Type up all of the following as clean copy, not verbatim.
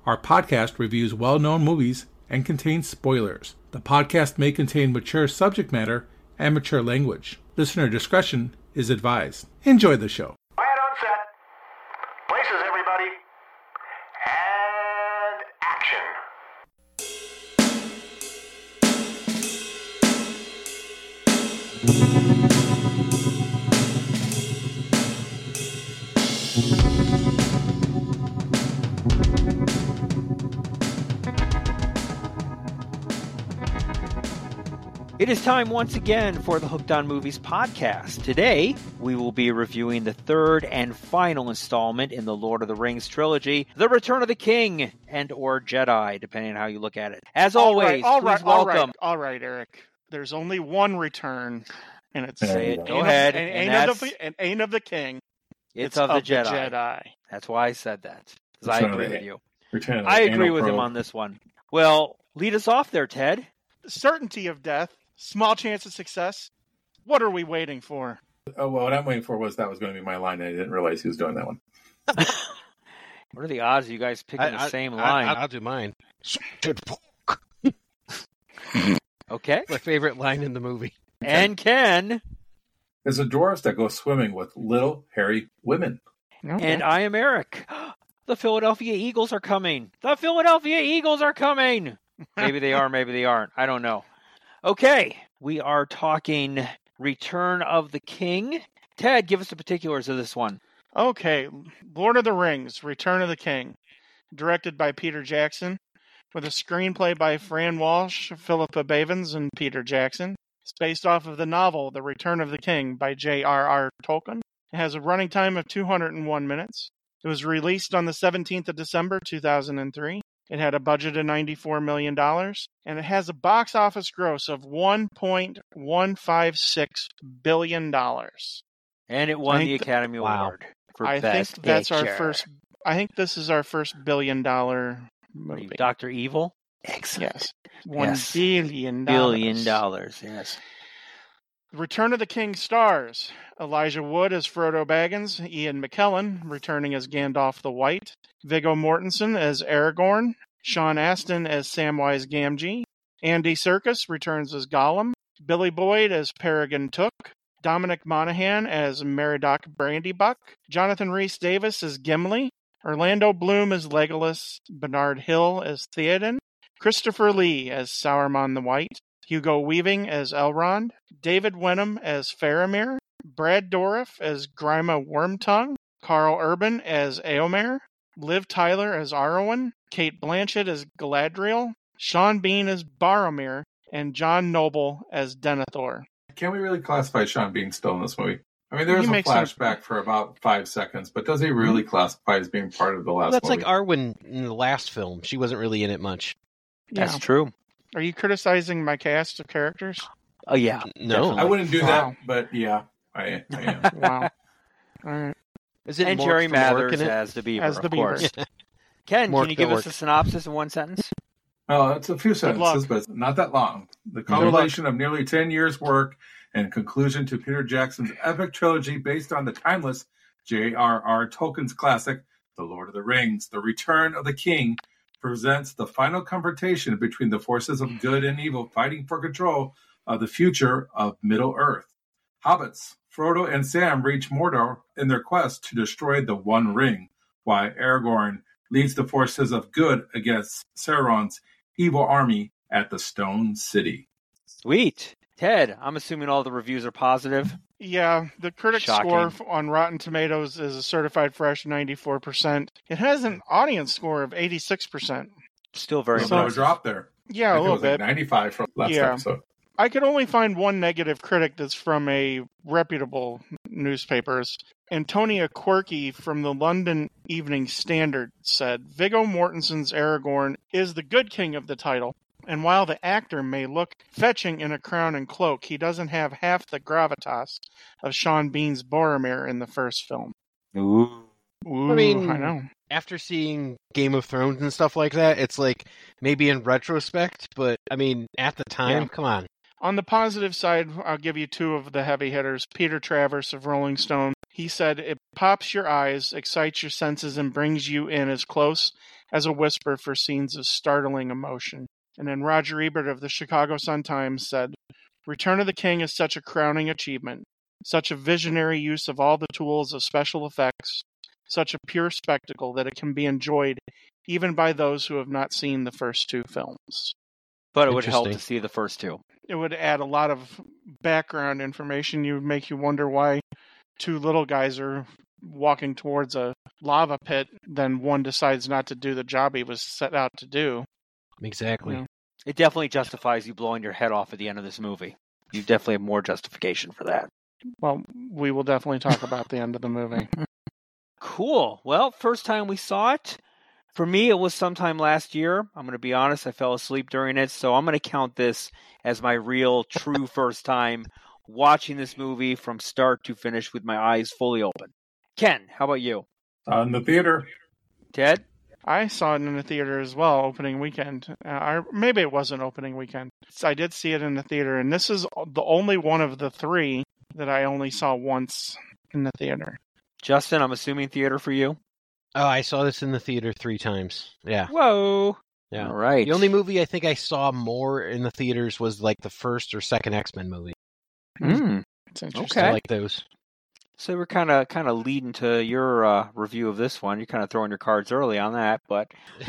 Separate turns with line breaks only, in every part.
Our podcast reviews well-known movies and contains spoilers. The podcast may contain mature subject matter and mature language. Listener discretion is advised. Enjoy the show.
Quiet on set. Places, everybody. And action.
It is time once again for the Hooked on Movies podcast. Today, we will be reviewing the third and final installment in the Lord of the Rings trilogy, The Return of the King and or Jedi, depending on how you look at it. As always, please welcome.
All right, Eric. There's only one return, and it's
Say it. Go ahead.
And ain't of the king.
It's of the Jedi. That's why I said that, because I agree with you. I agree with him on this one. Well, lead us off there, Ted.
Certainty of death. Small chance of success. What are we waiting for?
Oh, well, what I'm waiting for was that was going to be my line, and I didn't realize he was doing that one.
What are the odds of you guys picking the same line?
I'll do mine.
Okay.
My favorite line in the movie.
And Ken.
There's a dwarves that go swimming with little hairy women.
Okay.
And I am Eric. The Philadelphia Eagles are coming. The Philadelphia Eagles are coming. Maybe they are, maybe they aren't. I don't know. Okay, we are talking Return of the King. Ted, give us the particulars of this one.
Okay, Lord of the Rings, Return of the King, directed by Peter Jackson, with a screenplay by Fran Walsh, Philippa Bavins, and Peter Jackson. It's based off of the novel The Return of the King by J.R.R. Tolkien. It has a running time of 201 minutes. It was released on the 17th of December, 2003. It had a budget of $94 million, and it has a box office gross of $1.156 billion.
And it won the Academy Award for Best Picture.
I think this is our first $1 billion movie.
Dr. Evil? Excellent.
Yes. $1 billion.
$1 billion, yes.
Return of the King stars Elijah Wood as Frodo Baggins, Ian McKellen returning as Gandalf the White, Viggo Mortensen as Aragorn, Sean Astin as Samwise Gamgee, Andy Serkis returns as Gollum, Billy Boyd as Peregrine Took, Dominic Monaghan as Meriadoc Brandybuck, Jonathan Rhys-Davies as Gimli, Orlando Bloom as Legolas, Bernard Hill as Theoden, Christopher Lee as Sauron the White, Hugo Weaving as Elrond, David Wenham as Faramir, Brad Dourif as Grima Wormtongue, Carl Urban as Éomer, Liv Tyler as Arwen, Kate Blanchett as Galadriel, Sean Bean as Boromir, and John Noble as Denethor.
Can we really classify Sean Bean still in this movie? I mean, there's a flashback for about 5 seconds, but does he really classify as being part of the last movie?
That's like Arwen in the last film. She wasn't really in it much.
Yeah.
That's true.
Are you criticizing my cast of characters?
Oh, yeah.
No.
Definitely.
I wouldn't do that, but yeah, I am.
Wow. All right.
Is it
And
Mork
Jerry
from Mork
Mathers
in it?
as the Beaver,
As the
of course.
Beaver.
Ken,
Mork
can you give
the
us
Orc.
a synopsis in one sentence?
Oh, it's a few sentences,
luck.
but it's not that long. The compilation of nearly 10 years' work and conclusion to Peter Jackson's epic trilogy based on the timeless J.R.R. Tolkien's classic, The Lord of the Rings, The Return of the King, presents the final confrontation between the forces of good and evil fighting for control of the future of Middle-earth. Hobbits, Frodo and Sam reach Mordor in their quest to destroy the One Ring, while Aragorn leads the forces of good against Sauron's evil army at the Stone City.
Sweet. Ted, I'm assuming all the reviews are positive.
Yeah, the critic
Shocking.
score on Rotten Tomatoes is a certified fresh 94%. It has an audience score of 86%.
Still very
There's a
impressive.
drop there.
Yeah,
I
a
think
little
it was like
bit.
95 from last
Yeah.
episode.
I could only find one negative critic that's from a reputable newspapers. Antonia Quirky from the London Evening Standard said, Viggo Mortensen's Aragorn is the good king of the title, and while the actor may look fetching in a crown and cloak, he doesn't have half the gravitas of Sean Bean's Boromir in the first film.
Ooh.
Ooh,
I mean,
I know.
After seeing Game of Thrones and stuff like that, it's like maybe in retrospect, but I mean, at the time, come on.
On the positive side, I'll give you two of the heavy hitters. Peter Travers of Rolling Stone. He said, it pops your eyes, excites your senses, and brings you in as close as a whisper for scenes of startling emotion. And then Roger Ebert of the Chicago Sun-Times said, Return of the King is such a crowning achievement, such a visionary use of all the tools of special effects, such a pure spectacle that it can be enjoyed even by those who have not seen the first two films.
But it would help to see the first two.
It would add a lot of background information. You would make you wonder why two little guys are walking towards a lava pit, then one decides not to do the job he was set out to do.
Exactly.
Yeah.
It definitely justifies you blowing your head off at the end of this movie. You definitely have more justification for that.
Well, we will definitely talk about the end of the movie.
Cool. Well, first time we saw it, for me, it was sometime last year. I'm going to be honest, I fell asleep during it, so I'm going to count this as my real, true first time watching this movie from start to finish with my eyes fully open. Ken, how about you?
In the theater.
Ted?
I saw it in the theater as well, opening weekend. Maybe it wasn't opening weekend. I did see it in the theater, and this is the only one of the three that I only saw once in the theater.
Justin, I'm assuming theater for you?
Oh, I saw this in the theater 3 times. Yeah.
Whoa.
Yeah.
All right.
The only movie I think I saw more in the theaters was like the first or second X-Men movie.
It's interesting.
Okay.
I like those.
So we're kind of leading to your review of this one. You're kind of throwing your cards early on that, but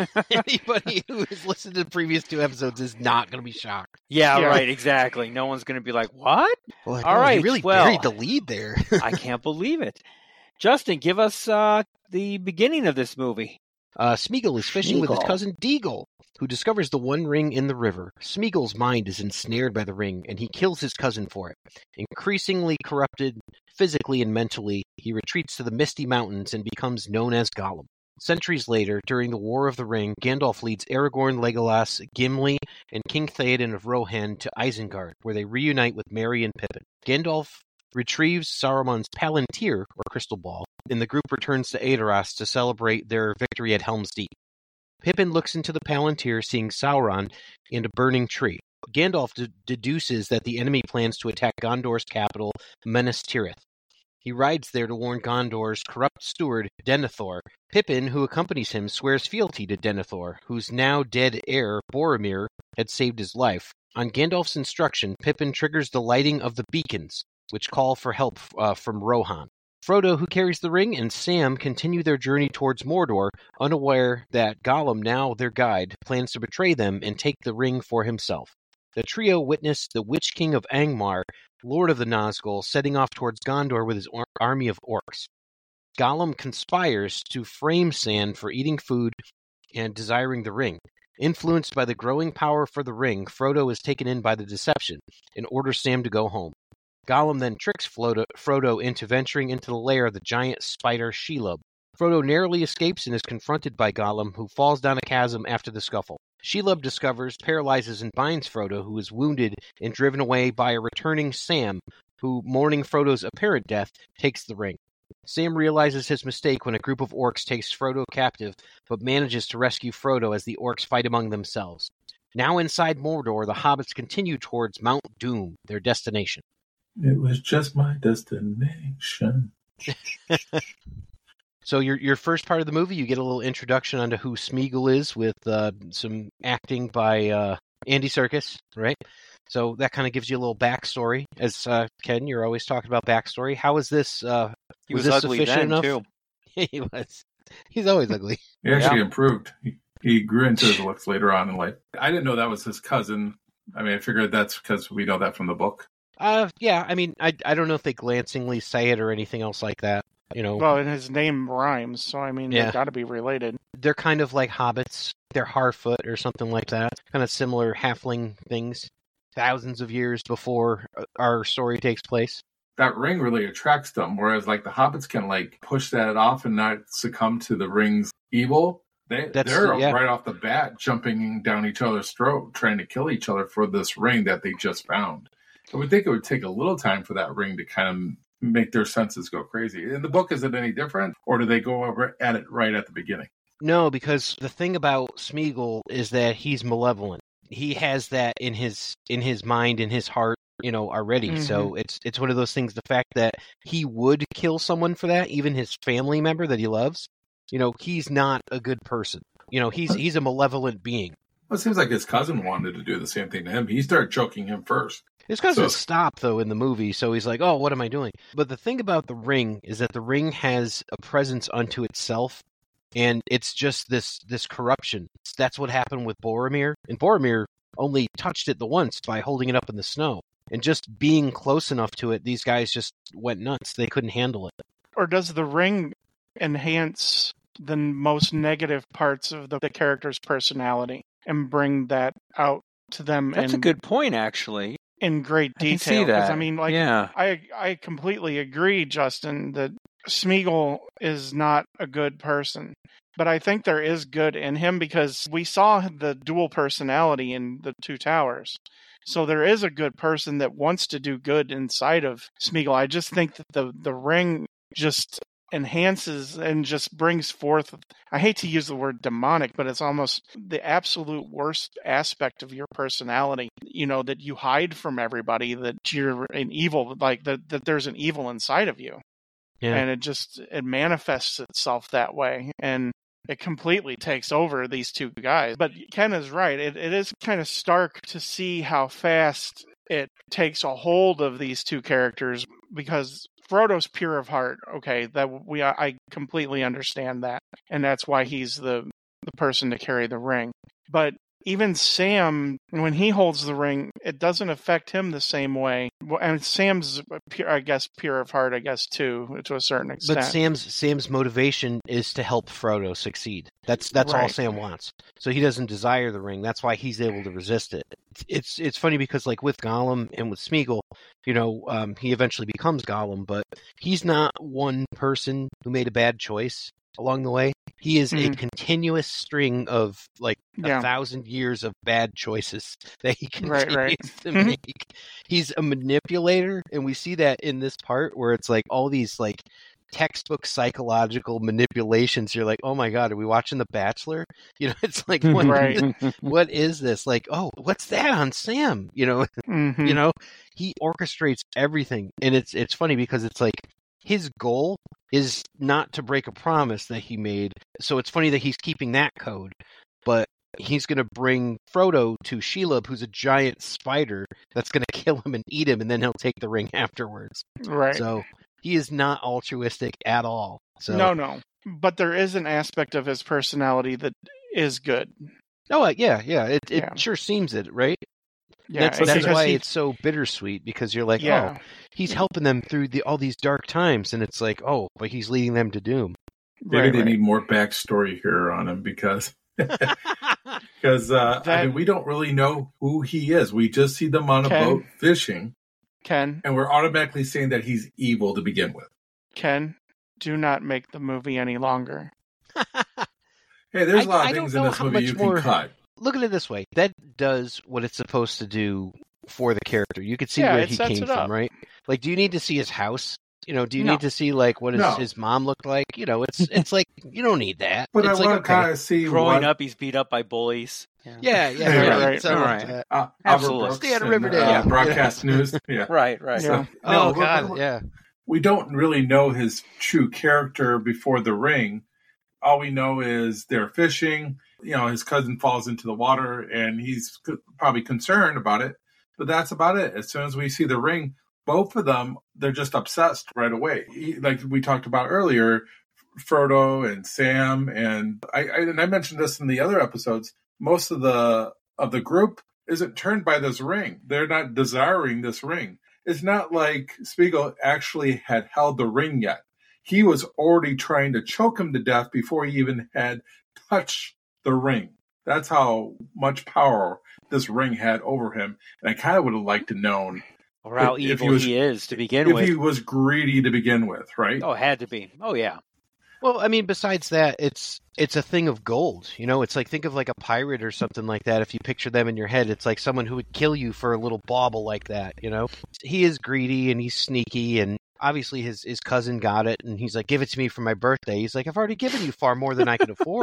Anybody who has listened to the previous 2 episodes is not going to be shocked.
yeah,
Yeah.
right, exactly. No one's going to be like, "What?"
Well,
All right,
you really
well-
buried the lead there.
I can't believe it. Justin, give us the beginning of this movie.
Smeagol is fishing with his
Smeagol.
cousin Deagle, who discovers the one ring in the river. Smeagol's mind is ensnared by the ring, and he kills his cousin for it. Increasingly corrupted physically and mentally, he retreats to the Misty Mountains and becomes known as Gollum. Centuries later, during the War of the Ring, Gandalf leads Aragorn, Legolas, Gimli, and King Theoden of Rohan to Isengard, where they reunite with Merry and Pippin. Gandalf retrieves Saruman's Palantir, or crystal ball, and the group returns to Edoras to celebrate their victory at Helm's Deep. Pippin looks into the Palantir, seeing Sauron and a burning tree. Gandalf deduces that the enemy plans to attack Gondor's capital, Minas Tirith. He rides there to warn Gondor's corrupt steward, Denethor. Pippin, who accompanies him, swears fealty to Denethor, whose now dead heir, Boromir, had saved his life. On Gandalf's instruction, Pippin triggers the lighting of the beacons, which call for help from Rohan. Frodo, who carries the ring, and Sam continue their journey towards Mordor, unaware that Gollum, now their guide, plans to betray them and take the ring for himself. The trio witness the Witch King of Angmar, Lord of the Nazgul, setting off towards Gondor with his army of orcs. Gollum conspires to frame Sam for eating food and desiring the ring. Influenced by the growing power for the ring, Frodo is taken in by the deception and orders Sam to go home. Gollum then tricks Frodo into venturing into the lair of the giant spider Shelob. Frodo narrowly escapes and is confronted by Gollum, who falls down a chasm after the scuffle. Shelob discovers, paralyzes, and binds Frodo, who is wounded and driven away by a returning Sam, who, mourning Frodo's apparent death, takes the ring. Sam realizes his mistake when a group of orcs takes Frodo captive, but manages to rescue Frodo as the orcs fight among themselves. Now inside Mordor, the hobbits continue towards Mount Doom, their destination.
It was just my destination.
So your first part of the movie, you get a little introduction onto who Smeagol is with some acting by Andy Serkis, right? So that kind of gives you a little backstory. As Ken, you're always talking about backstory. How is this?
He was
this
ugly
sufficient
then,
enough?
too.
He was. He's always ugly.
He actually improved. He grew into his looks later on in life. I didn't know that was his cousin. I mean, I figured that's because we know that from the book.
Yeah. I mean, I don't know if they glancingly say it or anything else like that. You know,
Well, and his name rhymes, so I mean,
Yeah.
they've got to be related.
they're kind of like hobbits. They're Harfoot or something like that. Kind of similar halfling things. Thousands of years before our story takes place.
That ring really attracts them, whereas like the hobbits can like push that off and not succumb to the ring's evil. They're
yeah.
right off the bat jumping down each other's throat, trying to kill each other for this ring that they just found. I would think it would take a little time for that ring to kind of make their senses go crazy. In the book, is it any different, or do they go over at it right at the beginning?
No, because the thing about Smeagol is that he's malevolent. He has that in his mind, in his heart, already.
Mhm.
So it's one of those things. The fact that he would kill someone for that, even his family member that he loves, he's not a good person. he's a malevolent being.
Well, it seems like his cousin wanted to do the same thing to him. He started choking him first.
His cousin stopped, though, in the movie, so he's like, oh, what am I doing? But the thing about the ring is that the ring has a presence unto itself, and it's just this corruption. That's what happened with Boromir, and Boromir only touched it the once by holding it up in the snow. And just being close enough to it, these guys just went nuts. They couldn't handle it.
Or does the ring enhance the most negative parts of the character's personality and bring that out to them?
That's a good point, actually.
In great detail.
I can see that.
I mean, I completely agree, Justin, that Smeagol is not a good person. But I think there is good in him because we saw the dual personality in the Two Towers. So there is a good person that wants to do good inside of Smeagol. I just think that the ring just enhances and just brings forth, I hate to use the word demonic, but it's almost the absolute worst aspect of your personality, that you hide from everybody, that you're an evil, like that there's an evil inside of you. Yeah. And it manifests itself that way. And it completely takes over these two guys. But Ken is right. It is kind of stark to see how fast it takes a hold of these two characters, because Frodo's pure of heart. Okay, I completely understand that, and that's why he's the person to carry the ring. But even Sam, when he holds the ring, it doesn't affect him the same way. And Sam's, pure of heart, too, to a certain extent.
But Sam's motivation is to help Frodo succeed. That's right. All Sam wants. So he doesn't desire the ring. That's why he's able to resist it. It's funny because, like, with Gollum and with Smeagol, he eventually becomes Gollum, but he's not one person who made a bad choice along the way. He is a continuous string of 1,000 years of bad choices that he continues to make. He's a manipulator, and we see that in this part where it's like all these textbook psychological manipulations. You're like, oh my God, are we watching The Bachelor? It's like, what is this? Like, oh, what's that on Sam? He orchestrates everything, and it's funny because it's like his goal is not to break a promise that he made. So it's funny that he's keeping that code, but he's going to bring Frodo to Shelob, who's a giant spider that's going to kill him and eat him, and then he'll take the ring afterwards.
Right.
So he is not altruistic at all. So
No. But there is an aspect of his personality that is good.
Oh, yeah. It sure seems it, right?
Yeah,
that's why it's so bittersweet, because you're like, oh, he's helping them through all these dark times, and it's like, oh, but he's leading them to doom.
Maybe they need more backstory here on him because we don't really know who he is. We just see them on a boat fishing.
Ken.
And we're automatically saying that he's evil to begin with.
Ken, do not make the movie any longer.
Hey, there's a lot of things in this movie you can cut.
Look at it this way. That does what it's supposed to do for the character. You could see where he came from, right? Like, do you need to see his house? Do you need to see what his mom looked like? It's like, you don't need that.
But
it's
I want to kind of see
growing up, he's beat up by bullies.
Yeah.
Right.
So,
absolutely.
Stay out of Riverdale.
Broadcast news. Yeah.
Right.
So,
God.
We don't really know his true character before the ring. All we know is they're fishing. His cousin falls into the water, and he's probably concerned about it. But that's about it. As soon as we see the ring, both of them, they're just obsessed right away. Like we talked about earlier, Frodo and Sam, and I mentioned this in the other episodes. Most of the group isn't turned by this ring. They're not desiring this ring. It's not like Smeagol actually had held the ring yet. He was already trying to choke him to death before he even had touched the ring. That's how much power this ring had over him. And I kind of would have liked to known.
Or how evil he is to begin with.
If he was greedy to begin with, right?
Oh, had to be. Oh, yeah.
Well, I mean, besides that, it's a thing of gold. It's like, think of like a pirate or something like that. If you picture them in your head, it's like someone who would kill you for a little bauble like that, He is greedy and he's sneaky, and obviously his cousin got it, and he's like, give it to me for my birthday. He's like, I've already given you far more than I could afford.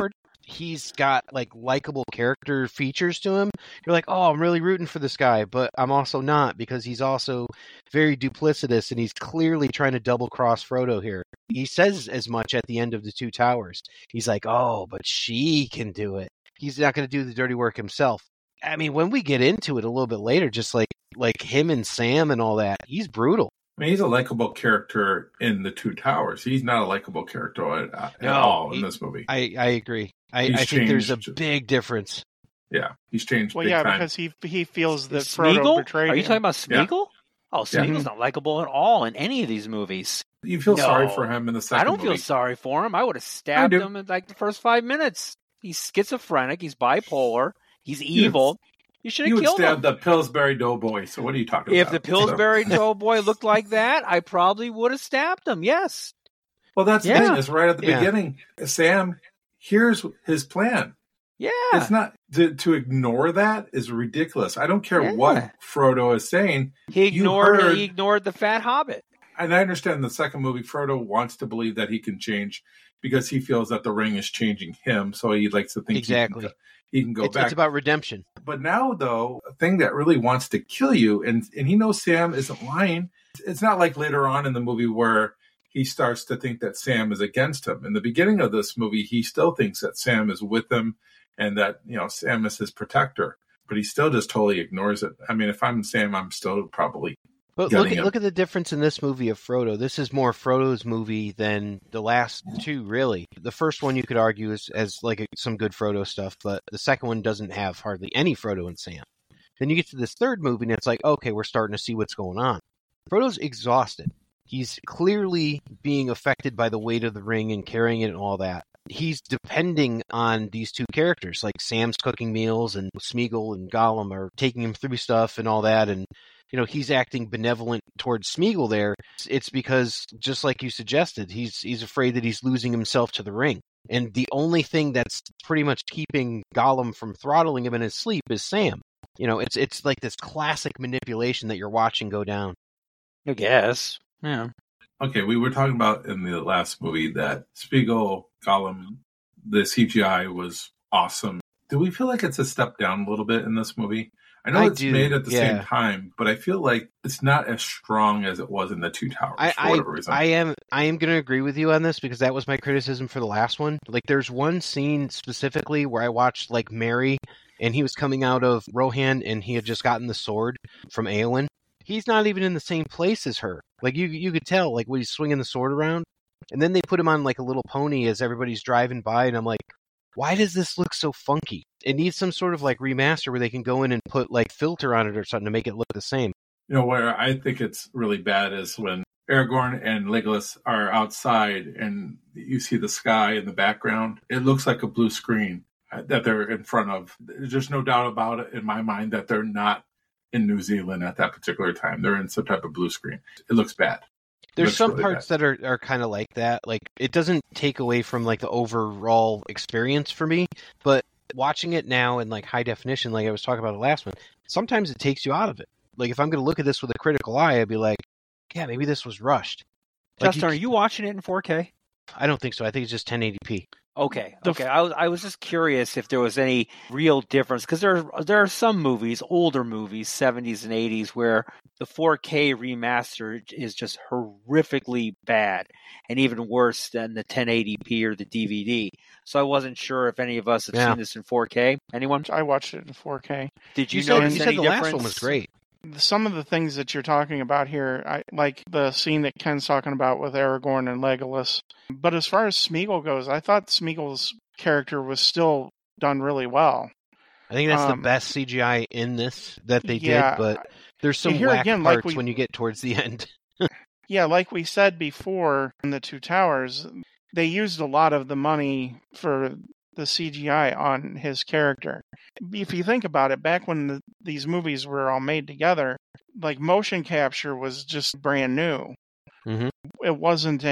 he's got like likable character features to him. You're like, oh, I'm really rooting for this guy, but I'm also not, because he's also very duplicitous and he's clearly trying to double cross Frodo here. He says as much at the end of The Two Towers. He's like, oh, but she can do it. He's not going to do the dirty work himself. I mean, when we get into it a little bit later, just like him and Sam and all that, he's brutal.
I mean, he's a likable character in The Two Towers. He's not a likable character at all in this movie.
I agree. I think there's a big difference.
Yeah, he's changed.
Well,
big time.
because he feels that
Smeagol?
Frodo betrayed
Are you
him.
talking about Smeagol?
Yeah.
Oh, Smeagol's not likable at all in any of these movies.
You feel
No.
sorry for him in the second
I don't
movie.
feel sorry for him. I would have stabbed him in like the first 5 minutes. He's schizophrenic. He's bipolar. He's evil. You should
You
have
would
killed
stab
him.
the Pillsbury Doughboy, so what are you talking
If
about?
the Pillsbury Doughboy looked like that, I probably would have stabbed him. Yes.
Well, that's the
Yeah.
thing. Is right at the beginning, Sam here's his plan.
Yeah.
It's not to ignore that is ridiculous. I don't care
Yeah.
what Frodo is saying.
He ignored
heard-
he ignored the fat hobbit.
And I understand in the second movie, Frodo wants to believe that he can change because he feels that the ring is changing him. So he likes to think
Exactly.
he can go back.
It's about redemption.
But now, though, a thing that really wants to kill you, and he knows Sam isn't lying. It's not like later on in the movie where he starts to think that Sam is against him. In the beginning of this movie, he still thinks that Sam is with him and that, Sam is his protector. But he still just totally ignores it. I mean, if I'm Sam, I'm still probably
But
gutting him.
look at the difference in this movie of Frodo. This is more Frodo's movie than the last two, really. The first one you could argue is some good Frodo stuff, but the second one doesn't have hardly any Frodo and Sam. Then you get to this third movie, and it's like, okay, we're starting to see what's going on. Frodo's exhausted. He's clearly being affected by the weight of the ring and carrying it and all that. He's depending on these two characters, like Sam's cooking meals and Smeagol and Gollum are taking him through stuff and all that, and he's acting benevolent towards Smeagol there. It's because, just like you suggested, he's afraid that he's losing himself to the ring. And the only thing that's pretty much keeping Gollum from throttling him in his sleep is Sam. It's like this classic manipulation that you're watching go down.
I guess. Yeah.
Okay, we were talking about in the last movie that Smeagol, Gollum, the CGI was awesome. Do we feel like it's a step down a little bit in this movie? I know it's made at the same time, but I feel like it's not as strong as it was in The Two Towers for whatever reason.
I am going to agree with you on this because that was my criticism for the last one. Like, there's one scene specifically where I watched like Merry, and he was coming out of Rohan, and he had just gotten the sword from Eowyn. He's not even in the same place as her. Like, you could tell, like, when he's swinging the sword around, and then they put him on like a little pony as everybody's driving by, and I'm like, why does this look so funky? It needs some sort of like remaster where they can go in and put like filter on it or something to make it look the same.
Where I think it's really bad is when Aragorn and Legolas are outside and you see the sky in the background. It looks like a blue screen that they're in front of. There's no doubt about it in my mind that they're not in New Zealand at that particular time. They're in some type of blue screen. It looks bad.
There's some really parts that are kind of like that. Like, it doesn't take away from like the overall experience for me, but watching it now in like high definition, like I was talking about the last one, sometimes it takes you out of it. Like, if I'm going to look at this with a critical eye, I'd be like, yeah, maybe this was rushed.
Justin, are you watching it in 4K?
I don't think so. I think it's just 1080p.
Okay. I was just curious if there was any real difference, because there are some movies, older movies, 70s and 80s, where the 4K remaster is just horrifically bad and even worse than the 1080p or the DVD. So I wasn't sure if any of us have seen this in 4K. Anyone?
I watched it in 4K.
Did you
You
notice any
said the
difference?
last one was great.
Some of the things that you're talking about here, I like the scene that Ken's talking about with Aragorn and Legolas. But as far as Smeagol goes, I thought Smeagol's character was still done really well.
I think that's the best CGI in this that they did, but there's some whack parts when you get towards the end.
Yeah, like we said before in The Two Towers, they used a lot of the money for the CGI on his character. If you think about it, back when these movies were all made together, like motion capture was just brand new.
Mm-hmm.
It wasn't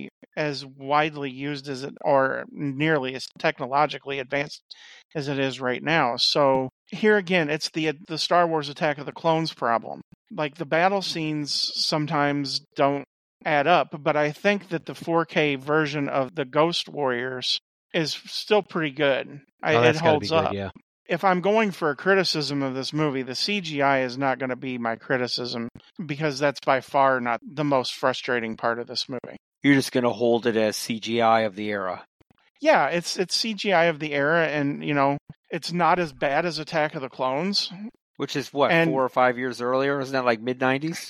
as widely used as it, or nearly as technologically advanced as it is right now. So here again, it's the Star Wars Attack of the Clones problem. Like, the battle scenes sometimes don't add up, but I think that the 4K version of the Ghost Warriors is still pretty good.
Oh,
It
that's gotta be
holds
good,
up.
yeah.
If I'm going for a criticism of this movie, the CGI is not going to be my criticism because that's by far not the most frustrating part of this movie.
You're just going to hold it as CGI of the era.
Yeah, it's CGI of the era, and it's not as bad as Attack of the Clones.
Which is what,
And-
4 or 5 years earlier? Isn't that like mid-90s?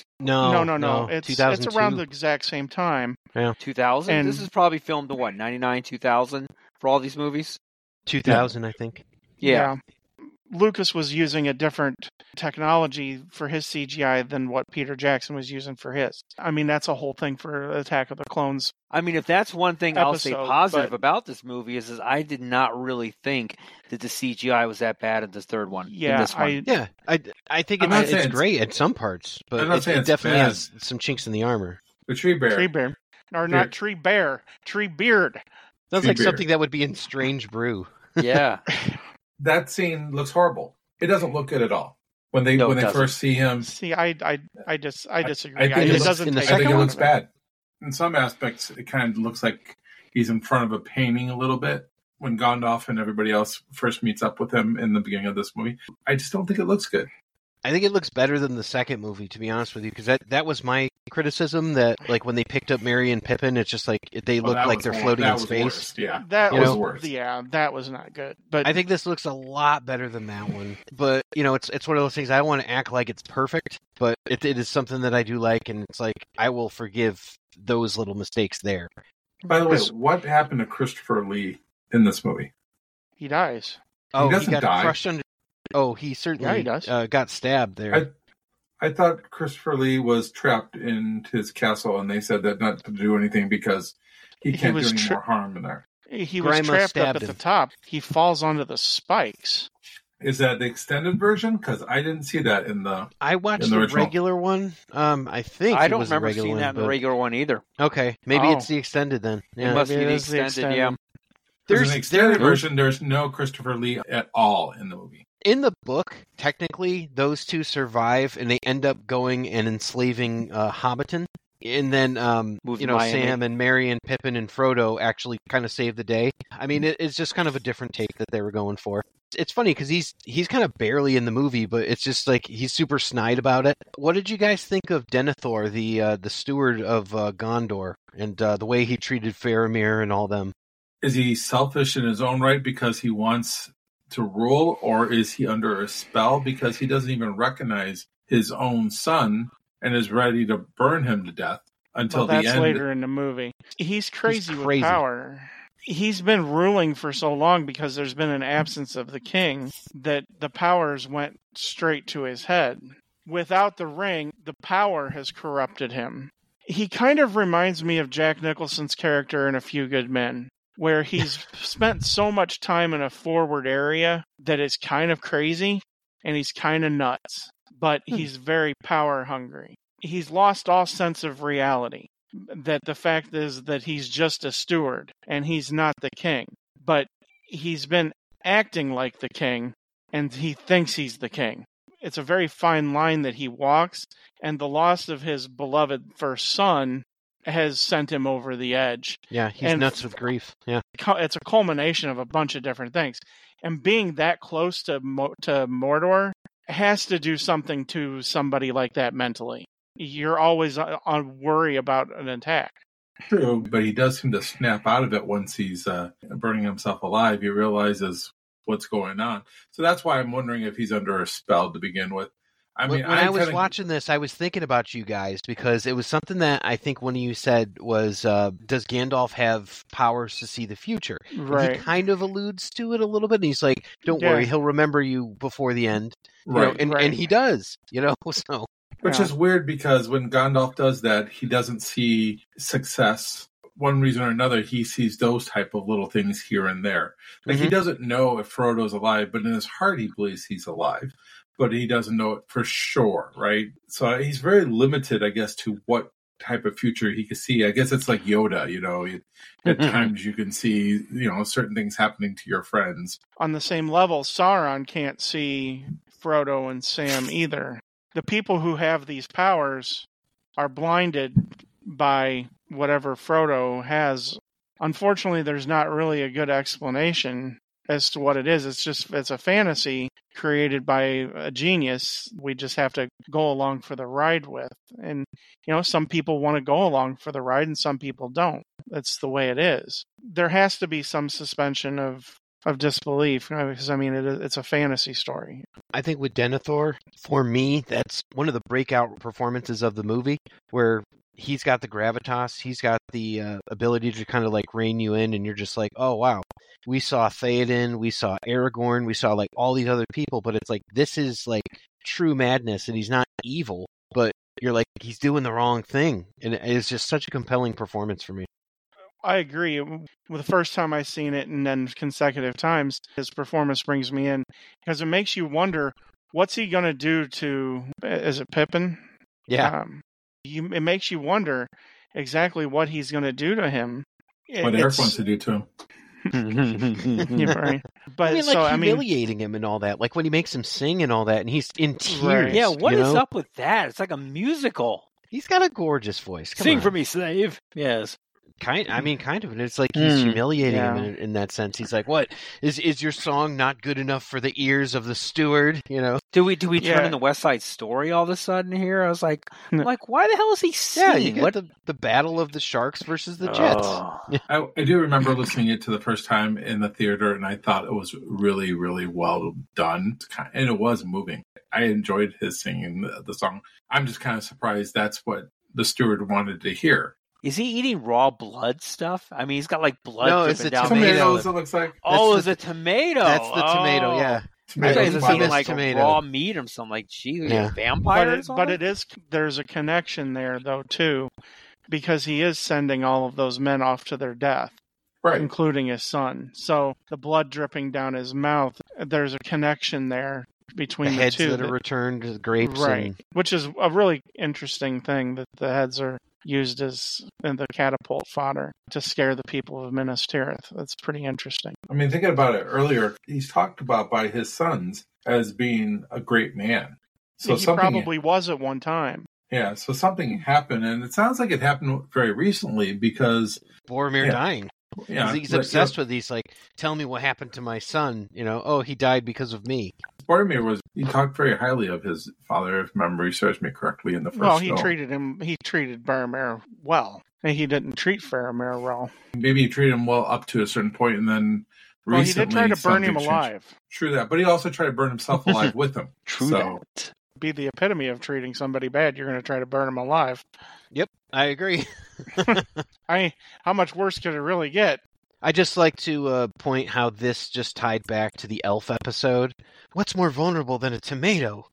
No. It's
2002.
around the exact same time.
2000?
And-
This is probably filmed in what, 99, 2000 for all these movies?
2000, I think.
Yeah.
Lucas was using a different technology for his CGI than what Peter Jackson was using for his. I mean, that's a whole thing for Attack of the Clones.
I mean, if that's one thing I'll say
Episode,
positive
but-
about this movie is I did not really think that the CGI was that bad in this third one. in
Yeah,
this one.
Yeah, I think
I'm not
it's
saying
great at some parts, but
I'm not saying
it
it's
definitely
bad.
has some chinks in the armor.
The tree bear.
Tree Bear. Or not Tree Bear, Tree Beard.
Sounds
Tree
like
bear.
something that would be in Strange Brew.
Yeah.
That scene looks horrible. It doesn't look good at all. When they
No, it doesn't.
first see him,
See, I disagree.
I think it
doesn't
in the
take
I think
second
it
account
looks
of
bad. In some aspects, it kind of looks like he's in front of a painting a little bit when Gandalf and everybody else first meets up with him in the beginning of this movie. I just don't think it looks good.
I think it looks better than the second movie, to be honest with you, because that was my criticism, that like when they picked up Merry and Pippin, it's just like they
Well,
look
that
like
was
they're
hor-
floating
that
in
was
space.
worse. Yeah,
That
You
was
know?
worse.
Yeah, that was not good. But
I think this looks a lot better than that one. But, it's one of those things, I don't want to act like it's perfect, but it is something that I do like, and it's like, I will forgive those little mistakes there.
By the way,
This-
what happened to Christopher Lee in this movie?
he dies.
Oh, he
doesn't
got
die.
crushed under... Oh, he certainly
Yeah, he does.
got stabbed there.
I thought Christopher Lee was trapped in his castle, and they said that not to do anything because he
He
can't
was
do any more harm in there.
He was
Grima
trapped up
stabbed
at
him.
the top. He falls onto the spikes.
Is that the extended version? Because I didn't see that in the.
I watched
in the
the
original.
regular one. I think
I
it
don't
was the
remember
regular
seeing
one,
that in the
but-
regular one either.
Okay, maybe
Oh.
it's the extended then. Yeah.
It must
Maybe
be the
it is the
extended, yeah.
There's an
There's-
extended
there-
version. There's no Christopher Lee at all in the movie.
In the book, technically, those two survive, and they end up going and enslaving Hobbiton. And then,
Move to Miami.
Sam and Merry and Pippin and Frodo actually kind of save the day. I mean, it's just kind of a different take that they were going for. It's funny because he's kind of barely in the movie, but it's just like he's super snide about it. What did you guys think of Denethor, the steward of Gondor, and the way he treated Faramir and all them?
Is he selfish in his own right because he wants to rule, or is he under a spell because he doesn't even recognize his own son and is ready to burn him to death until
Well,
the
that's
end?
later in the movie. He's crazy with
crazy.
power. He's been ruling for so long because there's been an absence of the king that the powers went straight to his head. Without the ring, the power has corrupted him. He kind of reminds me of Jack Nicholson's character in A Few Good Men, where he's spent so much time in a forward area that it's kind of crazy and he's kind of nuts, but he's very power hungry. He's lost all sense of reality. That the fact is that he's just a steward and he's not the king, but he's been acting like the king and he thinks he's the king. It's a very fine line that he walks, and the loss of his beloved first son has sent him over the edge.
Yeah, he's
And-
nuts with grief. Yeah.
It's a culmination of a bunch of different things. And being that close to Mordor has to do something to somebody like that mentally. You're always on worry about an attack.
True, but he does seem to snap out of it once he's burning himself alive. He realizes what's going on. So that's why I'm wondering if he's under a spell to begin with. I mean,
when I was
kinda-
watching this, I was thinking about you guys because it was something that I think one of you said was, does Gandalf have powers to see the future? And
Right.
he kind of alludes to it a little bit, and he's like, don't
Yeah.
worry, he'll remember you before the end. You know,
right.
and
Right.
he does, so...
Which
Yeah.
is weird because when Gandalf does that, he doesn't see success. One reason or another, he sees those type of little things here and there. Like he
Mhm.
doesn't know if Frodo's alive, but in his heart he believes he's alive. But he doesn't know it for sure, right? So he's very limited, I guess, to what type of future he could see. I guess it's like Yoda, At times you can see, certain things happening to your friends.
On the same level, Sauron can't see Frodo and Sam either. The people who have these powers are blinded by whatever Frodo has unfortunately, there's not really a good explanation as to what it is. It's a fantasy created by a genius. We just have to go along for the ride with. And, some people want to go along for the ride and some people don't. That's the way it is. There has to be some suspension of disbelief, because it's a fantasy story.
I think with Denethor, for me, that's one of the breakout performances of the movie, where he's got the gravitas, he's got the ability to kind of like rein you in, and you're just like, oh wow, we saw Theoden, we saw Aragorn, we saw like all these other people, but it's like, this is like true madness, and he's not evil, but you're like, he's doing the wrong thing, and it's just such a compelling performance for me.
I agree. The first time I seen it, and then consecutive times, his performance brings me in, because it makes you wonder, what's he going to do to, is it Pippin?
Yeah.
It makes you wonder exactly what he's going to do to him.
What Eric wants to do to him.
Yeah, right. But
humiliating him and all that, like when he makes him sing and all that, and he's in tears.
Right.
Yeah, what is up with that? It's like a musical.
He's got a gorgeous voice.
Sing for me, slave. Yes.
Kind of, and it's like he's humiliating him in that sense. He's like, "What is your song not good enough for the ears of the steward?"
Do we turn in the West Side Story all of a sudden here? I was like, why the hell is he singing?
Yeah, you get the battle of the Sharks versus the Jets.
I do remember listening it to the first time in the theater, and I thought it was really, really well done, and it was moving. I enjoyed his singing the song. I'm just kind of surprised that's what the steward wanted to hear.
Is he eating raw blood stuff? I mean, he's got like blood dripping down
tomatoes, it looks like.
It's a tomato.
That's the tomato, yeah.
He's eating like raw meat or something. Like, geez, a vampire
But there's a connection there, though, too, because he is sending all of those men off to their death,
right,
including his son. So the blood dripping down his mouth, there's a connection there between the
heads
two.
that are returned to the grapes.
Right, which is a really interesting thing, that the heads are used as in the catapult fodder to scare the people of Minas Tirith. That's pretty interesting.
I mean, thinking about it earlier, he's talked about by his sons as being a great man. So
he probably was at one time.
Yeah, so something happened, and it sounds like it happened very recently because
Boromir dying. Yeah, he's obsessed with these, like, tell me what happened to my son. Oh, he died because of me.
Boromir he talked very highly of his father, if memory serves me correctly, in the first film.
He treated Boromir well. And he didn't treat Faramir well.
Maybe he treated him well up to a certain point, and then recently...
he did try to burn him alive.
True that, but he also tried to burn himself alive with him.
True that.
Be the epitome of treating somebody bad, you're going to try to burn him alive.
Yep, I agree.
How much worse could it really get?
I just like to point how this just tied back to the elf episode. What's more vulnerable than a tomato?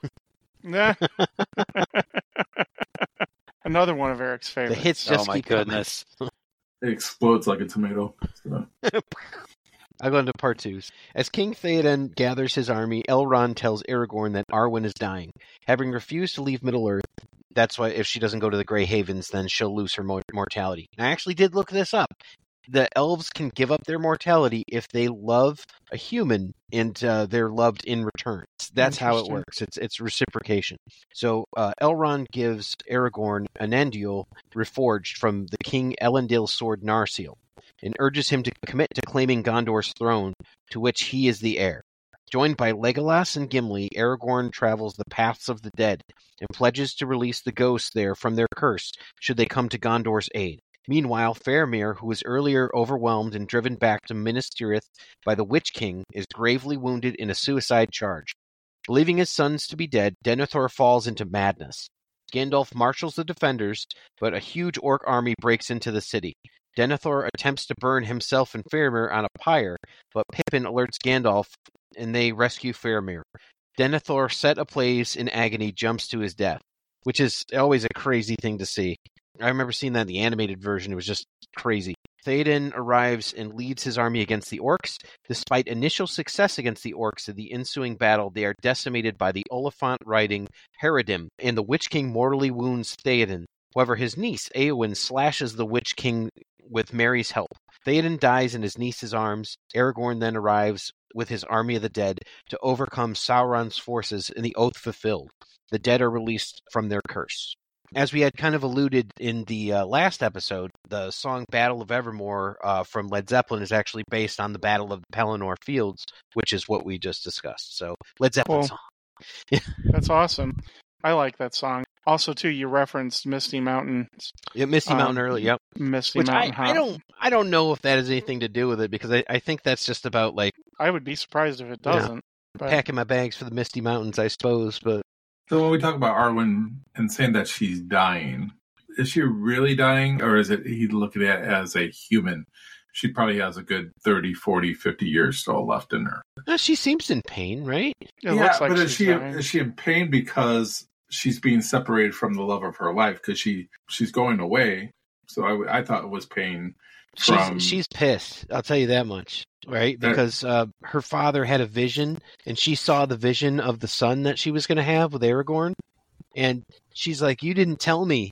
Another one of Eric's favorites.
The hits just
my goodness.
It explodes like a tomato. So.
I'll go into part 2. As King Theoden gathers his army, Elrond tells Aragorn that Arwen is dying. Having refused to leave Middle-earth, that's why if she doesn't go to the Grey Havens, then she'll lose her mortality. I actually did look this up. The elves can give up their mortality if they love a human and they're loved in return. That's how it works. It's reciprocation. So Elrond gives Aragorn Anandil reforged from the King Elendil's sword Narsil and urges him to commit to claiming Gondor's throne, to which he is the heir. Joined by Legolas and Gimli, Aragorn travels the paths of the dead and pledges to release the ghosts there from their curse should they come to Gondor's aid. Meanwhile, Faramir, who was earlier overwhelmed and driven back to Minas Tirith by the Witch King, is gravely wounded in a suicide charge. Believing his sons to be dead, Denethor falls into madness. Gandalf marshals the defenders, but a huge orc army breaks into the city. Denethor attempts to burn himself and Faramir on a pyre, but Pippin alerts Gandalf, and they rescue Faramir. Denethor, set ablaze in agony, jumps to his death, which is always a crazy thing to see. I remember seeing that in the animated version. It was just crazy. Theoden arrives and leads his army against the orcs. Despite initial success against the orcs in the ensuing battle, they are decimated by the Oliphant-riding Haradim, and the Witch King mortally wounds Theoden. However, his niece, Eowyn, slashes the Witch King with Merry's help. Theoden dies in his niece's arms. Aragorn then arrives with his army of the dead to overcome Sauron's forces and the oath fulfilled. The dead are released from their curse. as we had kind of alluded in the last episode, the song Battle of Evermore from Led Zeppelin is actually based on the Battle of the Pelennor Fields, which is what we just discussed. So, Led Zeppelin song.
That's awesome. I like that song. Also, too, you referenced Misty Mountain.
Yeah, Misty Mountain early, yep.
Misty
Which
Mountain Hop.
I don't know if that has anything to do with it, because I think that's just about, like,
I would be surprised if it doesn't. But
packing my bags for the Misty Mountains, I suppose, but...
So when we talk about Arwen and saying that she's dying, is she really dying, or is it he looking at it as a human? She probably has a good 30, 40, 50 years still left in her.
She seems in pain, right?
it looks like
but
she's dying.
is she in pain because she's being separated from the love of her life, because she's going away? So I thought it was pain from...
She's pissed, I'll tell you that much, right? Because her father had a vision, and she saw the vision of the son that she was going to have with Aragorn, and she's like, you didn't tell me.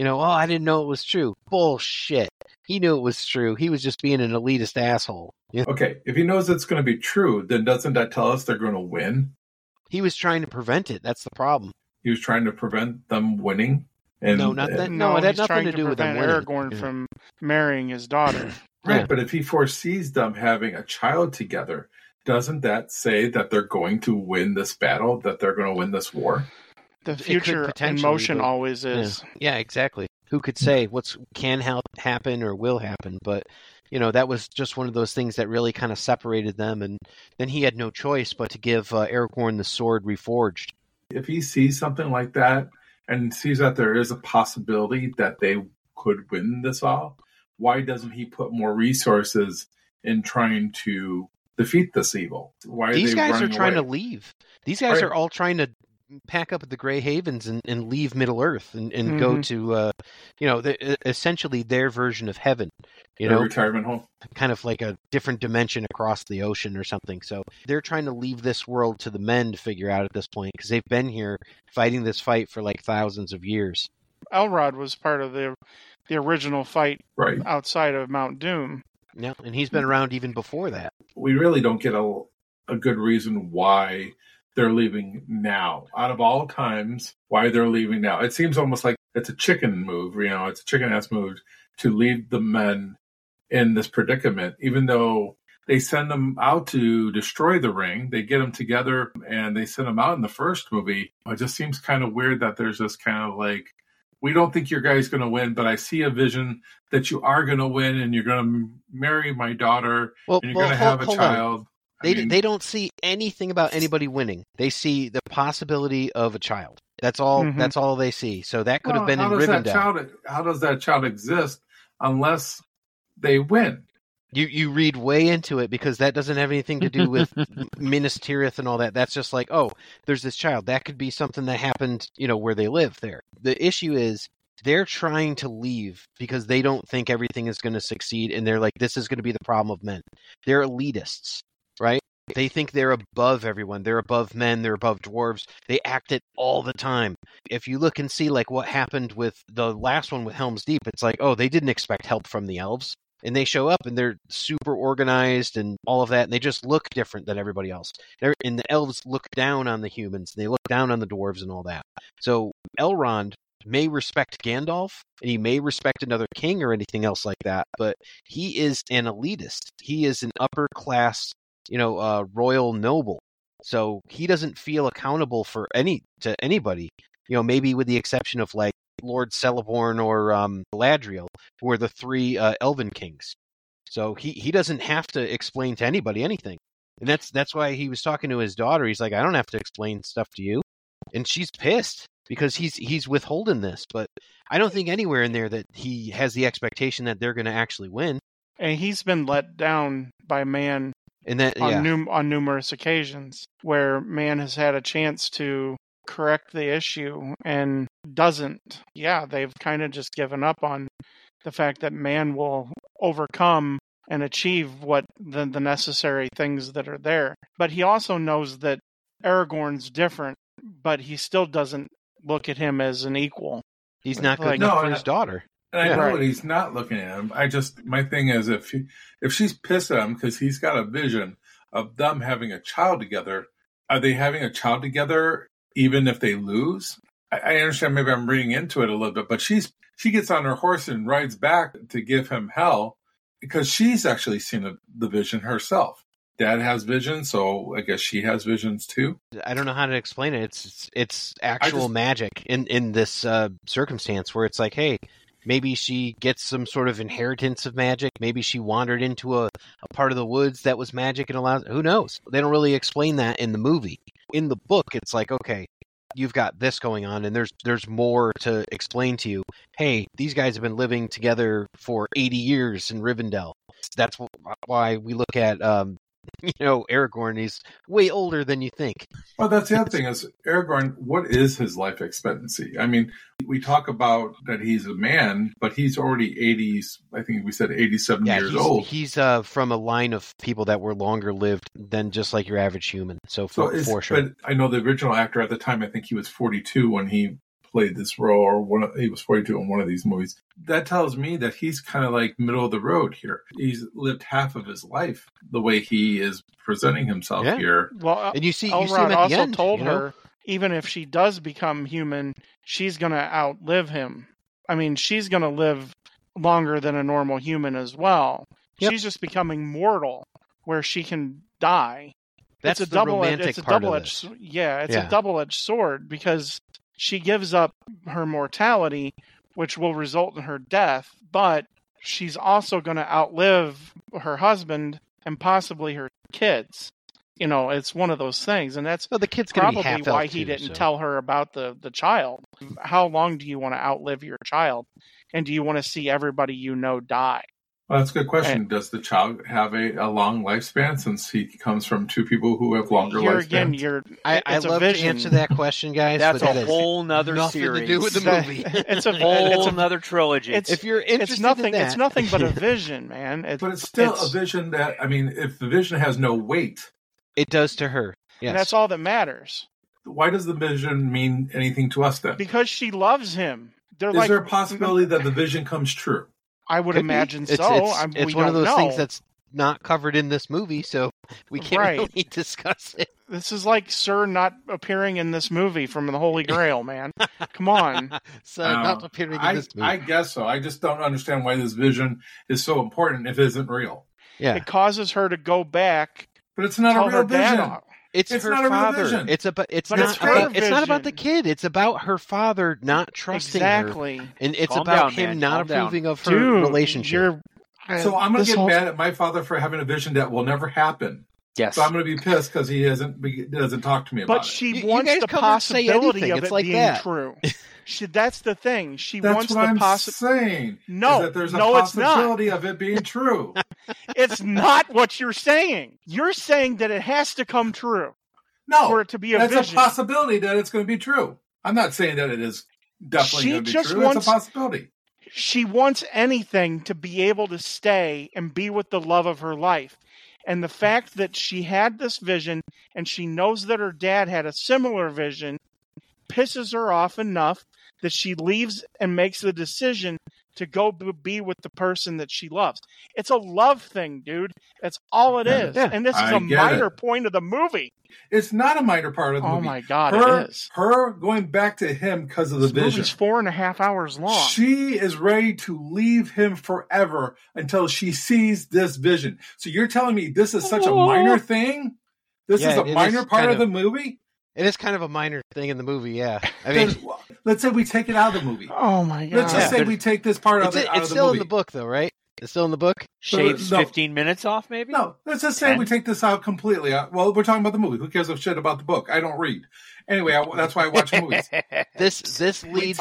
I didn't know it was true. Bullshit. He knew it was true. He was just being an elitist asshole.
Okay, if he knows it's going to be true, then doesn't that tell us they're going to win?
He was trying to prevent it. That's the problem.
He was trying to prevent them winning?
No, not that. No, it had nothing to do with them winning.
Aragorn from marrying his daughter.
Right,
Yeah.
but if he foresees them having a child together, doesn't that say that they're going to win this battle, that they're going to win this war?
The future in
potentially,
motion
but-
always is.
Yeah, exactly. Who could say what's can happen or will happen? But that was just one of those things that really kind of separated them, and then he had no choice but to give Aragorn the sword reforged.
If he sees something like that and sees that there is a possibility that they could win this all, why doesn't he put more resources in trying to defeat this evil? Why are
These
they
guys are
running
trying
away?
to leave. These guys
Right.
are all trying to pack up at the Grey Havens and leave Middle Earth and go to, essentially their version of heaven.
Their retirement home.
Kind of like a different dimension across the ocean or something. So they're trying to leave this world to the men to figure out at this point, because they've been here fighting this fight for like thousands of years.
Elrod was part of the original fight
Right.
outside of Mount Doom.
Yeah, and he's been around even before that.
We really don't get a good reason why they're leaving now. Out of all times, why they're leaving now. It seems almost like it's a chicken move, it's a chicken-ass move to leave the men in this predicament, even though they send them out to destroy the ring. They get them together and they send them out in the first movie. It just seems kind of weird that there's this kind of like, we don't think your guy's going to win, but I see a vision that you are going to win, and you're going to marry my daughter, and you're going to have a child.
They don't see anything about anybody winning. They see the possibility of a child. That's all.
Mhm.
That's all they see. So that could have been in
how does
Rivendell.
how does that child exist unless they win?
You read way into it, because that doesn't have anything to do with Minas Tirith and all that. That's just like, oh, there's this child. That could be something that happened, where they live there. The issue is they're trying to leave because they don't think everything is going to succeed, and they're like, this is going to be the problem of men. They're elitists, right? They think they're above everyone. They're above men. They're above dwarves. They act it all the time. If you look and see like what happened with the last one with Helm's Deep, it's like, oh, they didn't expect help from the elves. And they show up and they're super organized and all of that, and they just look different than everybody else. And the elves look down on the humans, and they look down on the dwarves and all that. So Elrond may respect Gandalf, and he may respect another king or anything else like that, but he is an elitist. He is an upper class, royal noble. So he doesn't feel accountable to anybody. Maybe with the exception of like Lord Celeborn or Galadriel, who are the three elven kings. So he doesn't have to explain to anybody anything. And that's why he was talking to his daughter. He's like, I don't have to explain stuff to you. And she's pissed because he's withholding this. But I don't think anywhere in there that he has the expectation that they're going to actually win.
And he's been let down by man
And that
on numerous occasions, where man has had a chance to correct the issue and doesn't. Yeah, they've kind of just given up on the fact that man will overcome and achieve what the necessary things that are there. But he also knows that Aragorn's different, but he still doesn't look at him as an equal.
he's not good
Like-
enough
No,
for
and
his daughter.
And I know
Right.
what he's not looking at him. My thing is, if she's pissed at him because he's got a vision of them having a child together, are they having a child together even if they lose? I understand maybe I'm reading into it a little bit, but she gets on her horse and rides back to give him hell because she's actually seen the vision herself. Dad has visions, so I guess she has visions too.
I don't know how to explain it. It's actual magic in this circumstance where it's like, hey, maybe she gets some sort of inheritance of magic. Maybe she wandered into a part of the woods that was magic and allows. Who knows? They don't really explain that in the movie. In the book, it's like, okay, you've got this going on, and there's more to explain to you. Hey, these guys have been living together for 80 years in Rivendell. That's why we look at Aragorn. He's way older than you think.
Well, that's the other thing is Aragorn. What is his life expectancy? I mean, we talk about that he's a man, but he's already 80s. I think we said 87 years old.
He's from a line of people that were longer lived than just like your average human. So for sure.
But I know the original actor at the time. I think he was 42 when he played this role, or he was 42 in one of these movies. That tells me that he's kind of like middle of the road here. He's lived half of his life the way he is presenting himself here.
Well,
and you see
Elrond
him at
also
the end,
told her, even if she does become human, she's going to outlive him. I mean, she's going to live longer than a normal human as well. Yep. She's just becoming mortal, where she can die.
That's
it's a
the romantic part of this.
It's a double-edged sword, because she gives up her mortality, which will result in her death, but she's also going to outlive her husband and possibly her kids. It's one of those things, and that's
the kid's
probably why he didn't tell her about the child. How long do you want to outlive your child? And do you want to see everybody die?
Well, that's a good question. Does the child have a long lifespan, since he comes from two people who have longer lifespans?
Again, I love to answer that question, guys.
That's
but
a whole nother
nothing
series.
to do with the movie.
It's a whole nother trilogy.
If you're interested
it's nothing but a vision, man.
But it's still a vision that, I mean, if the vision has no weight,
it does to her. Yes.
And that's all that matters.
Why does the vision mean anything to us then?
Because she loves him.
Is there a possibility that the vision comes true?
I would imagine so.
It's one of those things that's not covered in this movie, so we can't really discuss it.
This is like Sir not appearing in this movie from the Holy Grail, man. Come on.
Not appearing in this movie.
I guess so. I just don't understand why this vision is so important if it isn't real.
Yeah.
It causes her to go back.
But it's not a real vision.
It's her
not
father.
A real vision.
It's not about the kid. It's about her father not trusting her. And it's about him not approving of her relationship.
So I'm going to get mad at my father for having a vision that will never happen.
Yes.
So I'm going to be pissed because he doesn't talk to me about it.
But she wants the possibility of it being true. That's the thing.
That's
wants
what
the
possibility. saying.
No,
that there's a possibility of it being true.
It's not what you're saying. You're saying that it has to come true.
No,
for it to be a
that's
vision.
A possibility that it's going to be true. I'm not saying that it is definitely going to be true. It's a possibility.
She wants anything to be able to stay and be with the love of her life. And the fact that she had this vision and she knows that her dad had a similar vision pisses her off enough that she leaves and makes the decision to go be with the person that she loves. It's a love thing, dude. That's all it is. Yeah, and this is a minor point of the movie.
It's not a minor part of the movie.
Oh my God, it is.
Her going back to him because of the vision.
This movie's 4.5 hours long.
She is ready to leave him forever until she sees this vision. So you're telling me this is such a minor thing? This is a minor part of the movie?
It is kind of a minor thing in the movie, yeah. I mean,
let's say we take it out of the movie.
Oh my God!
Let's just say we take this part out of the movie.
It's still in the book, though, right? It's still in the book.
Shaves 15 minutes off, maybe.
No, let's just say we take this out completely. Well, we're talking about the movie. Who cares a shit about the book? I don't read. Anyway, that's why I watch movies.
This leads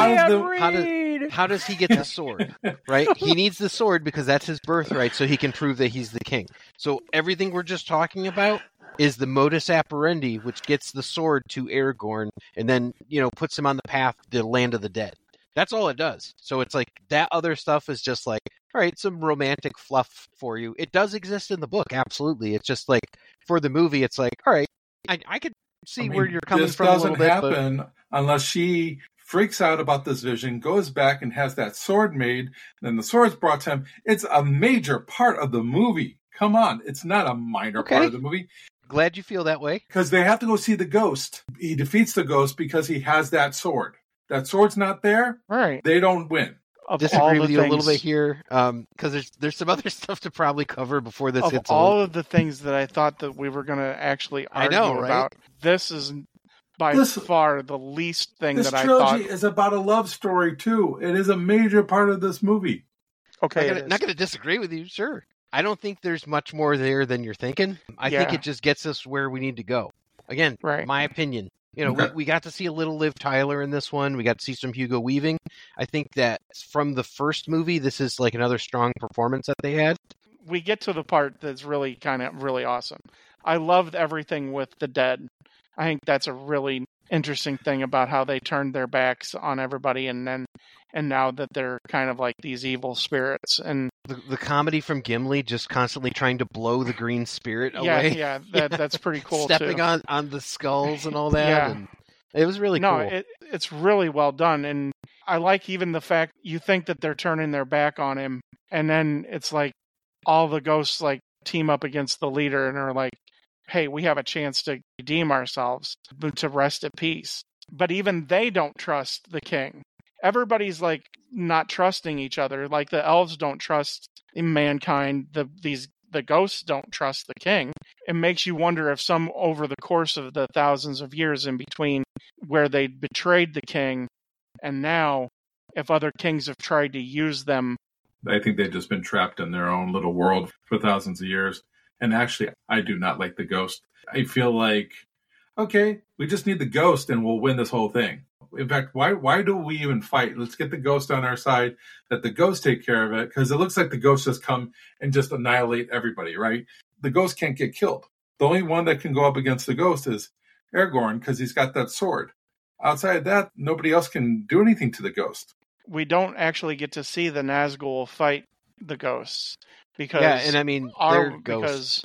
to how does he get the sword? Right? He needs the sword because that's his birthright, so he can prove that he's the king. So everything we're just talking about is the modus operandi, which gets the sword to Aragorn and then, puts him on the path to the land of the dead. That's all it does. So it's like that other stuff is just like, all right, some romantic fluff for you. It does exist in the book, absolutely. It's just like for the movie, it's like, all right, I could see where you're coming from a little bit.
This doesn't happen unless she freaks out about this vision, goes back and has that sword made, and then the sword's brought to him. It's a major part of the movie. Come on, it's not a minor part of the movie.
Glad you feel that way.
Because they have to go see the ghost. He defeats the ghost because he has that sword. That sword's not there.
Right.
They don't win.
Disagree with you a little bit here, because there's some other stuff to probably cover before this hits
all of the things that I thought that we were going to actually argue about. This is by far the least thing that I thought.
This trilogy is about a love story too. It is a major part of this movie.
Okay,
not going to disagree with you. Sure, I don't think there's much more there than you're thinking. I think it just gets us where we need to go. Again, my opinion. You know, we got to see a little Liv Tyler in this one. We got to see some Hugo Weaving. I think that from the first movie, this is like another strong performance that they had.
We get to the part that's really really awesome. I loved everything with the dead. I think that's a really interesting thing about how they turned their backs on everybody, and now that they're kind of like these evil spirits. And
the comedy from Gimli just constantly trying to blow the green spirit away.
Yeah, that's pretty cool.
Stepping
too.
on the skulls and all that. Yeah. And it was really cool.
It's really well done. And I like even the fact you think that they're turning their back on him, and then it's like all the ghosts like team up against the leader and are like, hey, we have a chance to redeem ourselves, to rest at peace. But even they don't trust the king. Everybody's like not trusting each other. Like the elves don't trust mankind. The ghosts don't trust the king. It makes you wonder if some over the course of the thousands of years in between where they betrayed the king and now if other kings have tried to use them.
I think they've just been trapped in their own little world for thousands of years. And actually, I do not like the ghost. I feel like, okay, we just need the ghost and we'll win this whole thing. In fact, why do we even fight? Let's get the ghost on our side, let the ghost take care of it, because it looks like the ghost just come and just annihilate everybody, right? The ghost can't get killed. The only one that can go up against the ghost is Aragorn, because he's got that sword. Outside of that, nobody else can do anything to the ghost.
We don't actually get to see the Nazgul fight the ghosts. Because
and I mean, they're ghosts.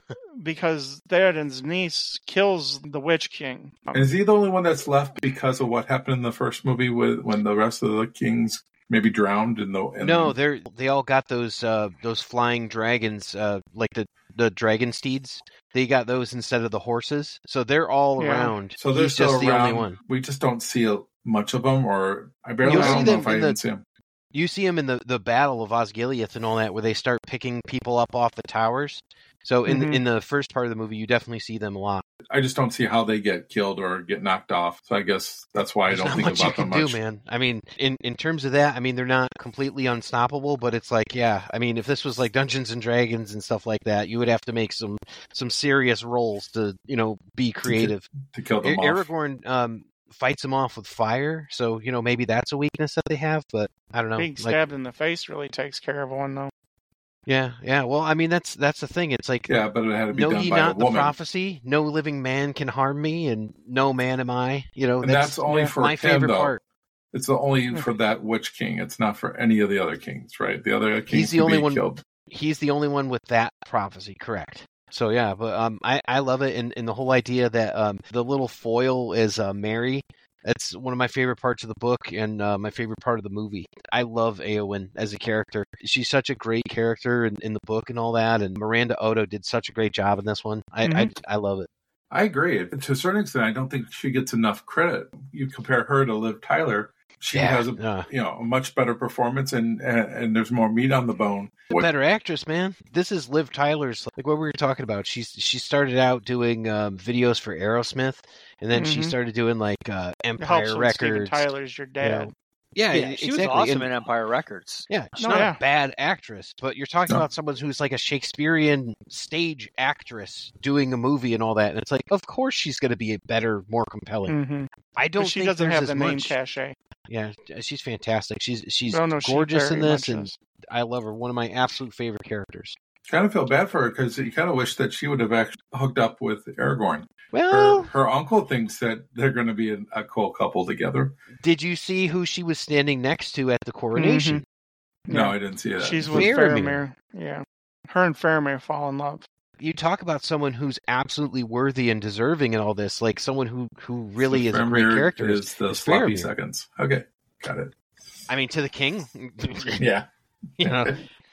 Because Theoden's niece kills the Witch King.
Is he the only one that's left because of what happened in the first movie when the rest of the kings maybe drowned in the?
No, they all got those flying dragons, like the dragon steeds. They got those instead of the horses, so they're all around.
So they're still
just
around.
The only one.
We just don't see much of them, or I don't know if I even see them.
You see them in the Battle of Osgiliath and all that, where they start picking people up off the towers. So in the first part of the movie, you definitely see them a lot.
I just don't see how they get killed or get knocked off. So I guess that's why I don't think about them much.
Do, man. I mean, in terms of that, I mean, they're not completely unstoppable, but it's like, I mean, if this was like Dungeons and Dragons and stuff like that, you would have to make some serious rolls to, be creative.
To kill them off.
Aragorn fights them off with fire, so maybe that's a weakness that they have, but I don't know.
Being stabbed in the face really takes care of one, though.
Yeah. Well, I mean, that's the thing. It's like,
but it had to be
know
done
ye
by
not
a woman.
the prophecy? No living man can harm me, and no man am I.
And that's only for
my
him,
favorite
though.
part.
It's only for that Witch King. It's not for any of the other kings, right? The other kings
He's the only one.
Killed.
He's the only one with that prophecy, correct? So yeah, but I love it, and the whole idea that the little foil is Mary. That's one of my favorite parts of the book and my favorite part of the movie. I love Éowyn as a character. She's such a great character in the book and all that, and Miranda Otto did such a great job in this one. I love it.
I agree. To a certain extent, I don't think she gets enough credit. You compare her to Liv Tyler, she has a much better performance, and there's more meat on the bone.
Better actress, man. This is Liv Tyler's, like what we were talking about. She started out doing videos for Aerosmith, and then she started doing like Empire Records.
Steven Tyler's your dad.
Yeah,
she was awesome in Empire Records.
Yeah, she's not a bad actress, but you're talking about someone who's like a Shakespearean stage actress doing a movie and all that, and it's like, of course she's going to be better, more compelling.
Mm-hmm.
I don't. But
she
think
doesn't
there's
have the
as
name
much.
cachet.
Yeah, she's fantastic. She's gorgeous in this, and I love her. One of my absolute favorite characters.
Kind of feel bad for her because you kind of wish that she would have actually hooked up with Aragorn.
Well,
her uncle thinks that they're going to be a cool couple together.
Did you see who she was standing next to at the coronation?
Mm-hmm. No, I didn't see that.
She's with Faramir. Yeah, her and Faramir fall in love.
You talk about someone who's absolutely worthy and deserving in all this, like someone who really is a great character.
Is the sloppy seconds. Okay, got it.
I mean, to the king.
Yeah.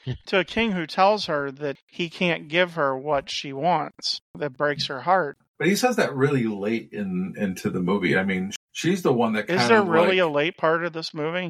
to a king who tells her that he can't give her what she wants. That breaks her heart.
But he says that really late into the movie. I mean, she's the one that kind of
Is there really a late part of this movie?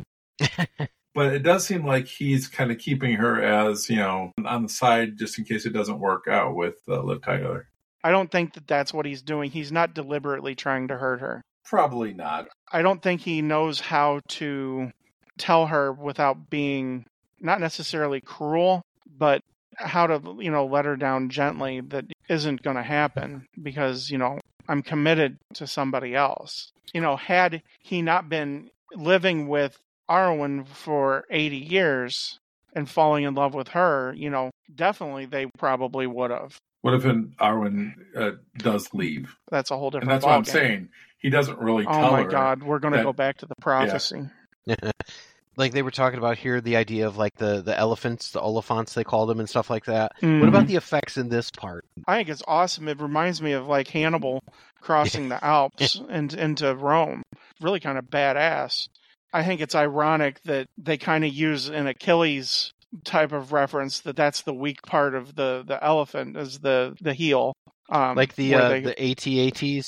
But it does seem like he's kind of keeping her as, on the side just in case it doesn't work out with Liv Tyler.
I don't think that that's what he's doing. He's not deliberately trying to hurt her.
Probably not.
I don't think he knows how to tell her without being not necessarily cruel, but how to, let her down gently that isn't going to happen because, I'm committed to somebody else. Had he not been living with Arwen for 80 years and falling in love with her, definitely they probably would have.
What if Arwen does leave?
That's a whole different
And that's what I'm saying. He doesn't really tell her.
Oh my God, we're going to go back to the prophecy.
Yeah. Like they were talking about here, the idea of like the elephants, the Oliphants they called them and stuff like that. Mm-hmm. What about the effects in this part?
I think it's awesome. It reminds me of like Hannibal crossing the Alps and into Rome. Really kind of badass. I think it's ironic that they kind of use an Achilles type of reference that's the weak part of the elephant is the heel.
Like the AT-ATs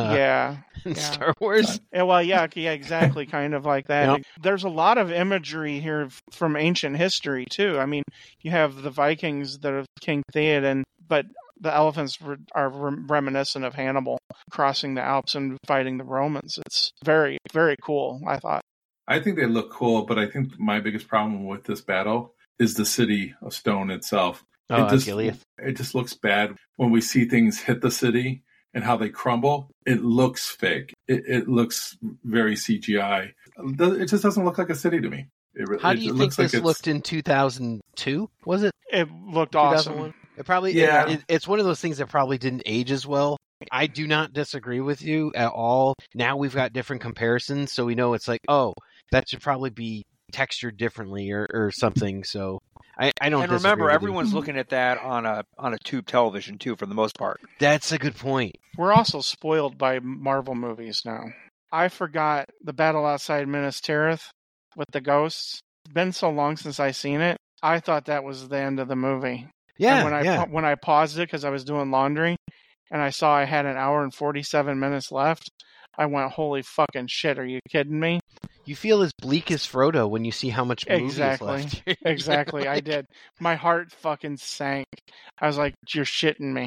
and Star Wars.
Yeah, exactly, kind of like that. Yep. There's a lot of imagery here from ancient history too. I mean, you have the Vikings that are King Theoden, but the elephants are reminiscent of Hannibal crossing the Alps and fighting the Romans. It's very, very cool, I thought.
I think they look cool, but I think my biggest problem with this battle is the city of stone itself. It just looks bad when we see things hit the city and how they crumble. It looks fake. It looks very CGI. It just doesn't look like a city to me.
How do you think this looked in 2002? Was it?
It looked awesome.
It probably, yeah. It's one of those things that probably didn't age as well. I do not disagree with you at all. Now we've got different comparisons, so we know it's like, oh, that should probably be textured differently or something. So I don't.
And remember, everyone's looking at that on a tube television too, for the most part.
That's a good point.
We're also spoiled by Marvel movies now. I forgot the battle outside Minas Tirith with the ghosts. It's been so long since I seen it. I thought that was the end of the movie.
Yeah.
And when I paused it because I was doing laundry, and I saw I had an hour and 47 minutes left, I went, holy fucking shit, are you kidding me?
You feel as bleak as Frodo when you see how much movie is left.
Exactly, I did. My heart fucking sank. I was like, you're shitting me.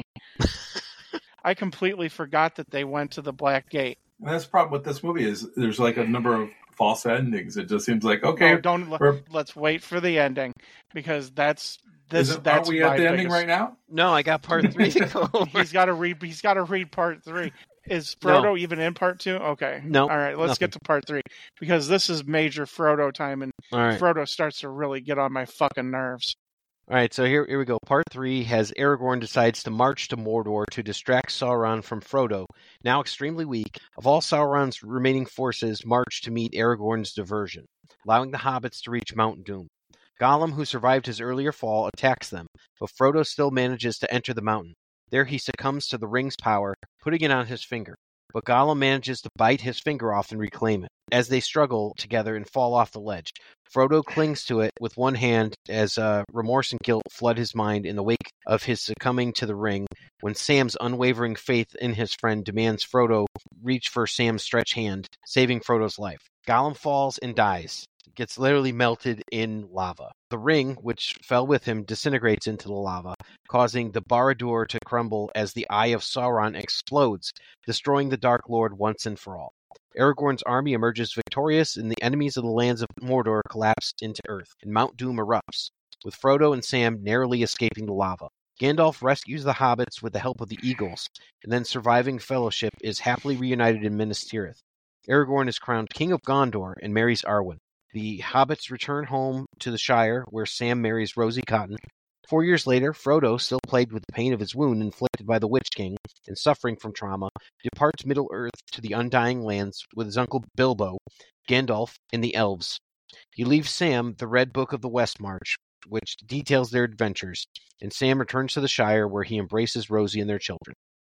I completely forgot that they went to the Black Gate.
And that's the problem with this movie is there's like a number of false endings. It just seems like, okay.
Let's wait for the ending, because that's...
Are we at the ending right now?
No, I got part 3 to go over.
He's got to read part 3. Is Frodo even in part 2? Okay.
No.
All right, let's get to part 3, because this is major Frodo time, and Frodo starts to really get on my fucking nerves.
All right, so here we go. Part 3 has Aragorn decides to march to Mordor to distract Sauron from Frodo, now extremely weak. Of all Sauron's remaining forces, march to meet Aragorn's diversion, allowing the hobbits to reach Mount Doom. Gollum, who survived his earlier fall, attacks them, but Frodo still manages to enter the mountain. There he succumbs to the ring's power, putting it on his finger, but Gollum manages to bite his finger off and reclaim it. As they struggle together and fall off the ledge, Frodo clings to it with one hand as remorse and guilt flood his mind in the wake of his succumbing to the ring, when Sam's unwavering faith in his friend demands Frodo reach for Sam's stretched hand, saving Frodo's life. Gollum falls and dies. Gets literally melted in lava. The ring, which fell with him, disintegrates into the lava, causing the Barad-dûr to crumble as the Eye of Sauron explodes, destroying the Dark Lord once and for all. Aragorn's army emerges victorious, and the enemies of the lands of Mordor collapse into earth, and Mount Doom erupts, with Frodo and Sam narrowly escaping the lava. Gandalf rescues the hobbits with the help of the Eagles, and then surviving Fellowship is happily reunited in Minas Tirith. Aragorn is crowned King of Gondor and marries Arwen. The hobbits return home to the Shire, where Sam marries Rosie Cotton. 4 years later, Frodo, still plagued with the pain of his wound inflicted by the Witch King and suffering from trauma, departs Middle-earth to the Undying Lands with his uncle Bilbo, Gandalf, and the elves. He leaves Sam the Red Book of the Westmarch, which details their adventures, and Sam returns to the Shire, where he embraces Rosie and their children.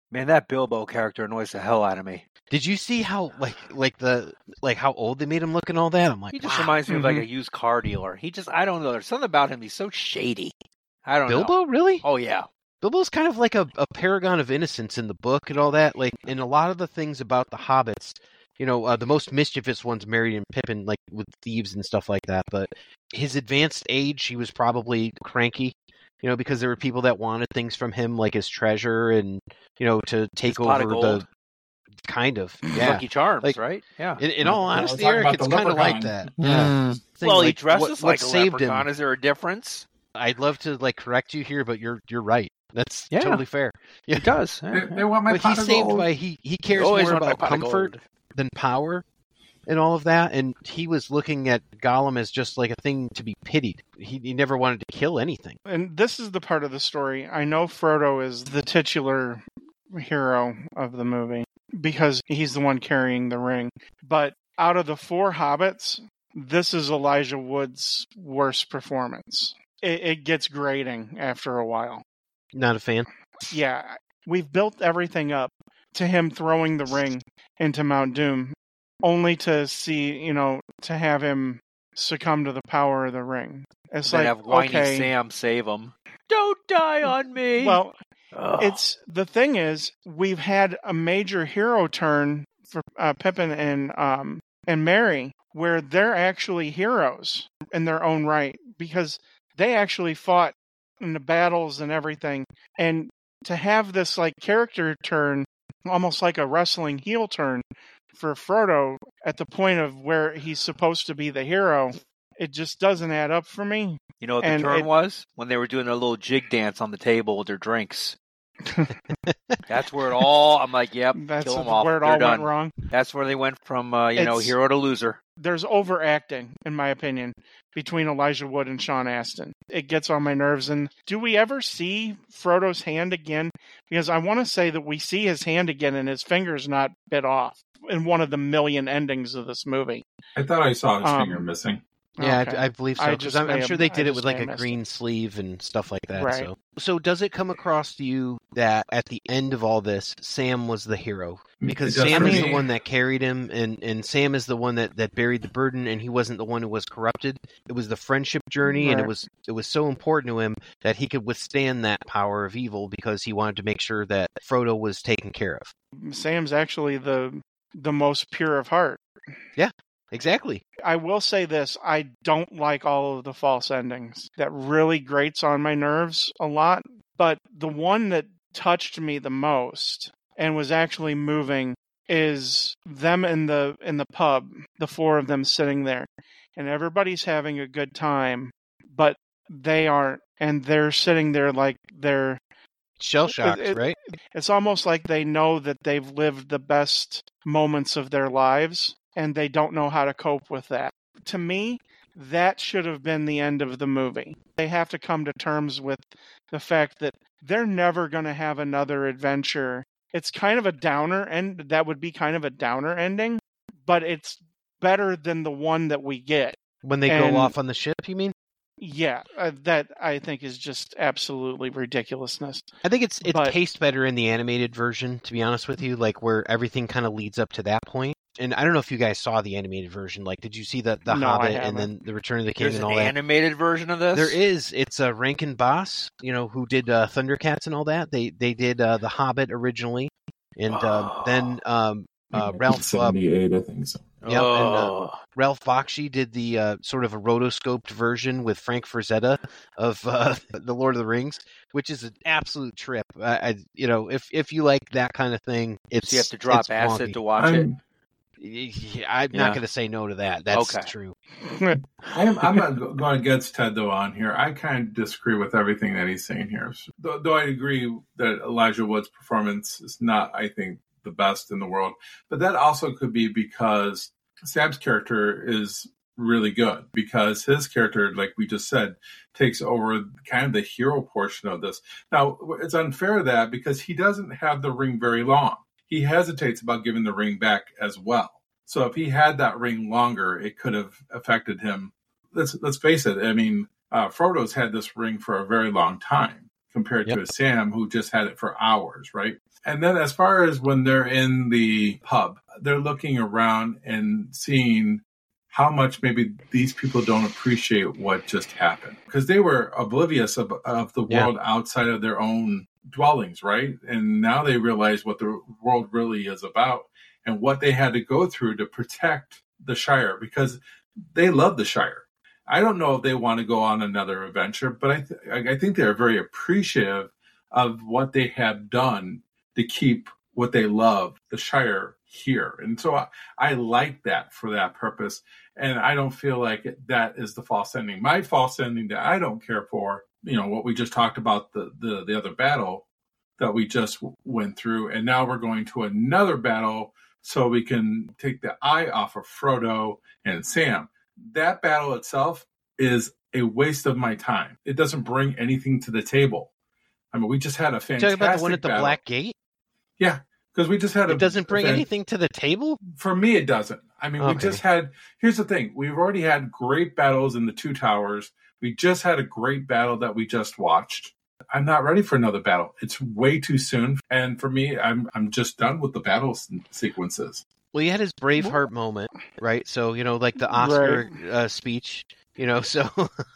Man, that Bilbo character annoys the hell out of me.
Did you see how how old they made him look and all that? I'm like,
He just
wow.
reminds me of like a used car dealer. I don't know. There's something about him. He's so shady. I don't know.
Bilbo, really?
Oh, yeah.
Bilbo's kind of like a paragon of innocence in the book and all that. Like, in a lot of the things about the hobbits, the most mischievous ones, Merry and Pippin, like with thieves and stuff like that. But his advanced age, he was probably cranky, because there were people that wanted things from him, like his treasure and, to take
His pot
over
of
the...
gold.
Kind of, yeah.
Lucky Charms,
Like,
right? Yeah.
In all honesty,
talking
Eric,
about
it's
the
kind of like
leprechaun.
that. Yeah.
Well, he
Like,
dresses
what
like a
saved
leprechaun.
him.
Is there a difference?
I'd love to correct you here, but you're right. That's
Yeah.
totally fair.
He does.
They want my
But
pot
he's
of
saved
gold.
by he cares
Always
more
want my
about
pot of
comfort
gold.
than power and all of that. And he was looking at Gollum as just like a thing to be pitied. He never wanted to kill anything.
And this is the part of the story. I know Frodo is the titular hero of the movie because he's the one carrying the ring. But out of the 4 hobbits, this is Elijah Wood's worst performance. It gets grating after a while.
Not a fan.
Yeah, we've built everything up to him throwing the ring into Mount Doom, only to see, to have him succumb to the power of the ring. It's
Then
like,
have whiny
okay,
Sam save him. Don't die on me.
well,
Ugh.
it's the thing is, we've had a major hero turn for Pippin and Merry, where they're actually heroes in their own right because they actually fought in the battles and everything. And to have this character turn, almost like a wrestling heel turn for Frodo at the point of where he's supposed to be the hero, it just doesn't add up for me.
You know what the
and
turn
it-
was? When they were doing their little jig dance on the table with their drinks. That's where it all, I'm like, yep,
That's
kill them off.
where it
They're
all
done.
went wrong.
That's where they went from,
It's-
hero to loser.
There's overacting, in my opinion, between Elijah Wood and Sean Astin. It gets on my nerves. And do we ever see Frodo's hand again? Because I want to say that we see his hand again and his finger's not bit off in one of the million endings of this movie.
I thought I saw his
Um,
finger missing.
Yeah,
Okay.
I believe so.
I
Because
just
I'm
may
sure
have-
they
I
did it
just
with
may
like
have
a
missed
green sleeve and stuff like that.
Right.
So does it come across to you that at the end of all this, Sam was the hero? Because
It does
Sam
for
is
me.
the one that carried him, and Sam is the one that buried the burden, and he wasn't the one who was corrupted. It was the friendship journey, and
Right.
it was so important to him that he could withstand that power of evil because he wanted to make sure that Frodo was taken care of.
Sam's actually the most pure of heart.
Exactly.
I will say this, I don't like all of the false endings. That really grates on my nerves a lot. But the one that touched me the most and was actually moving is them in the pub, the 4 of them sitting there. And everybody's having a good time, but they aren't. And they're sitting there like they're...
Shell shocked, right?
It's almost like they know that they've lived the best moments of their lives, and they don't know how to cope with that. To me, that should have been the end of the movie. They have to come to terms with the fact that they're never going to have another adventure. It's kind of a downer, and that would be kind of a downer ending, but it's better than the one that we get.
When they
And-
go off on the ship, you mean?
Yeah, that I think is just absolutely ridiculousness.
I think it
But-
tastes better in the animated version, to be honest with you, like where everything kind of leads up to that point. And I don't know if you guys saw the animated version. Like, did you see the
No, I
Hobbit and
haven't.
then the Return of the King
There's
and
an
all that?
animated version of this?
There is. It's Rankin Bass, who did Thundercats and all that. They did The Hobbit originally, and then Ralph
78, I think so.
Yeah,
Oh.
Ralph Bakshi did the sort of a rotoscoped version with Frank Frazetta of the Lord of the Rings, which is an absolute trip. If you like that kind of thing, it's
So you have to drop
it's
acid
wonky.
to watch it?
I'm
Yeah.
not going to say no to that. That's
Okay.
true.
I'm not going against Ted, though, on here. I kind of disagree with everything that he's saying here. Though I agree that Elijah Wood's performance is not, I think, the best in the world. But that also could be because Sam's character is really good, because his character, like we just said, takes over kind of the hero portion of this. Now, it's unfair that because he doesn't have the ring very long. He hesitates about giving the ring back as well. So if he had that ring longer, it could have affected him. Let's face it. I mean, Frodo's had this ring for a very long time. compared
Yep.
to a Sam who just had it for hours, right? And then as far as when they're in the pub, they're looking around and seeing how much maybe these people don't appreciate what just happened, because they were oblivious of the world outside of their own dwellings, right? And now they realize what the world really is about and what they had to go through to protect the Shire, because they love the Shire. I don't know if they want to go on another adventure, but I think they're very appreciative of what they have done to keep what they love, the Shire, here. And so I like that for that purpose. And I don't feel like that is the false ending. My false ending that I don't care for, what we just talked about, the other battle that we just went through. And now we're going to another battle so we can take the eye off of Frodo and Sam. That battle itself is a waste of my time. It doesn't bring anything to the table. I mean, we just had a fantastic
Talking about the one at the
battle.
Black Gate?
Yeah, because we just had
It doesn't bring anything to the table?
For me, it doesn't. I mean, we just had... Here's the thing. We've already had great battles in the Two Towers. We just had a great battle that we just watched. I'm not ready for another battle. It's way too soon. And for me, I'm just done with the battle sequences.
Well, he had his Braveheart moment, right? So, like the Oscar speech, so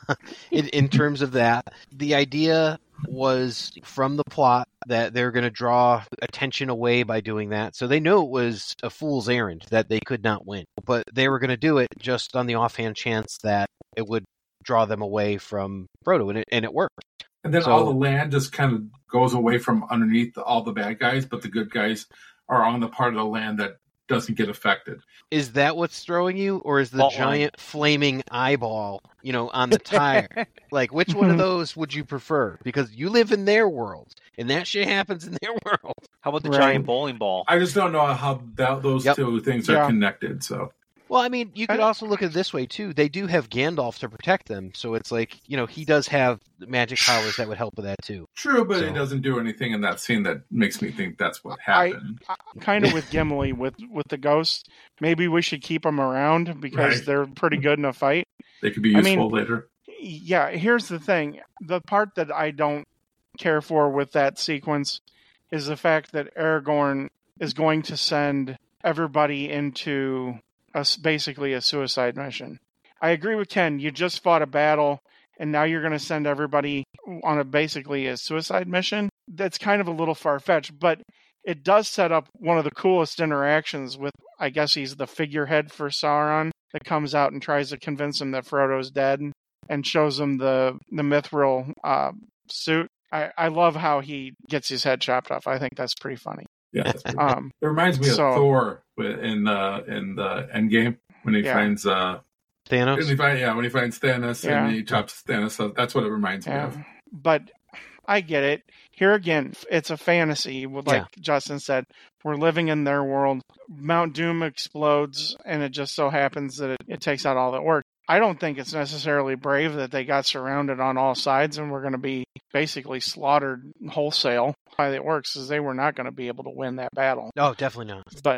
in terms of that, the idea was from the plot that they're going to draw attention away by doing that. So they knew it was a fool's errand, that they could not win. But they were going to do it just on the offhand chance that it would draw them away from Frodo, and it worked.
And then all the land just kind of goes away from underneath all the bad guys, but the good guys are on the part of the land that doesn't get affected.
Is that what's throwing you, or is the giant flaming eyeball, on the tire? Like, which one of those would you prefer? Because you live in their world, and that shit happens in their world.
How about the giant bowling ball?
I just don't know how those two things are connected, so...
Well, I mean, you could also look at it this way, too. They do have Gandalf to protect them, so it's like, he does have magic powers that would help with that, too.
True, but it doesn't do anything in that scene that makes me think that's what happened.
I kind of with Gimli, with the ghosts, maybe we should keep them around because they're pretty good in a fight.
They could be useful later.
Yeah, here's the thing. The part that I don't care for with that sequence is the fact that Aragorn is going to send everybody into... basically a suicide mission. I agree with Ken. You just fought a battle, and now you're going to send everybody on basically a suicide mission. That's kind of a little far-fetched, but it does set up one of the coolest interactions with, I guess he's the figurehead for Sauron, that comes out and tries to convince him that Frodo's dead and shows him the mithril suit. I love how he gets his head chopped off. I think that's pretty funny.
Yeah, it reminds me of Thor in the Endgame when he finds
Thanos.
When he finds Thanos and he chops Thanos. So that's what it reminds me of.
But I get it. Here again, it's a fantasy. Like Justin said, we're living in their world. Mount Doom explodes, and it just so happens that it takes out all the orcs. I don't think it's necessarily brave that they got surrounded on all sides and we're going to be basically slaughtered wholesale by the orcs, as they were not going to be able to win that battle.
Oh, definitely not.
But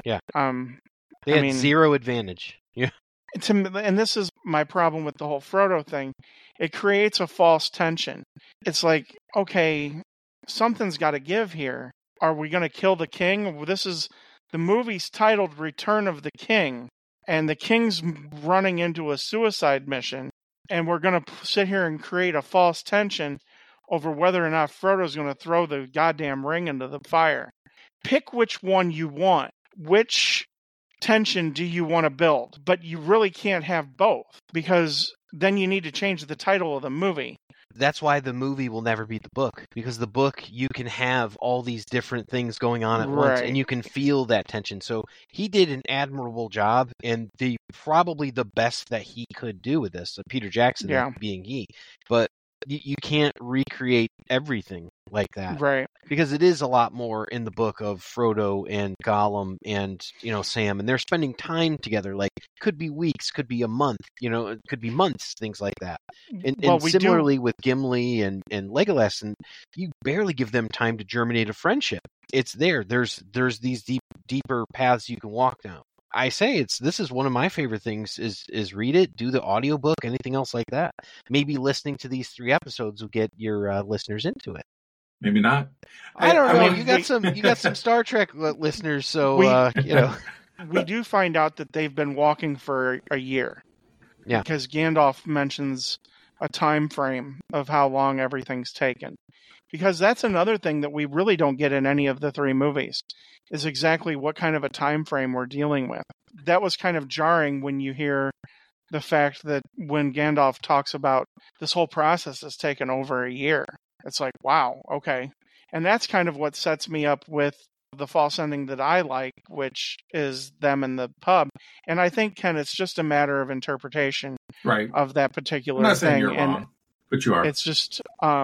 they had zero advantage. Yeah.
And this is my problem with the whole Frodo thing. It creates a false tension. It's like, okay, something's got to give here. Are we going to kill the king? The movie's titled Return of the King. And the king's running into a suicide mission, and we're going to sit here and create a false tension over whether or not Frodo's going to throw the goddamn ring into the fire. Pick which one you want. Which tension do you want to build? But you really can't have both, because then you need to change the title of the movie.
That's why the movie will never beat the book, because the book, you can have all these different things going on at once, and you can feel that tension. So he did an admirable job, and probably the best that he could do with this, Peter Jackson being he. But you can't recreate everything like that.
Right.
Because it is a lot more in the book of Frodo and Gollum and, Sam, and they're spending time together. Like, could be weeks, could be a month, it could be months, things like that. And similarly with Gimli and Legolas, and you barely give them time to germinate a friendship. It's there. There's these deeper paths you can walk down. I say this is one of my favorite things is read it, do the audiobook, anything else like that. Maybe listening to these 3 episodes will get your listeners into it.
Maybe not.
I don't know.
mean,
you got some Star Trek listeners, so
we do find out that they've been walking for a year.
Yeah.
Because Gandalf mentions a time frame of how long everything's taken. Because that's another thing that we really don't get in any of the three movies, is exactly what kind of a time frame we're dealing with. That was kind of jarring when you hear the fact that when Gandalf talks about this whole process has taken over a year. It's like, wow, okay. And that's kind of what sets me up with the false ending that I like, which is them in the pub. And I think, Ken, it's just a matter of interpretation
Right.
of that particular
I'm not saying
thing.
you're wrong, but you are.
It's just,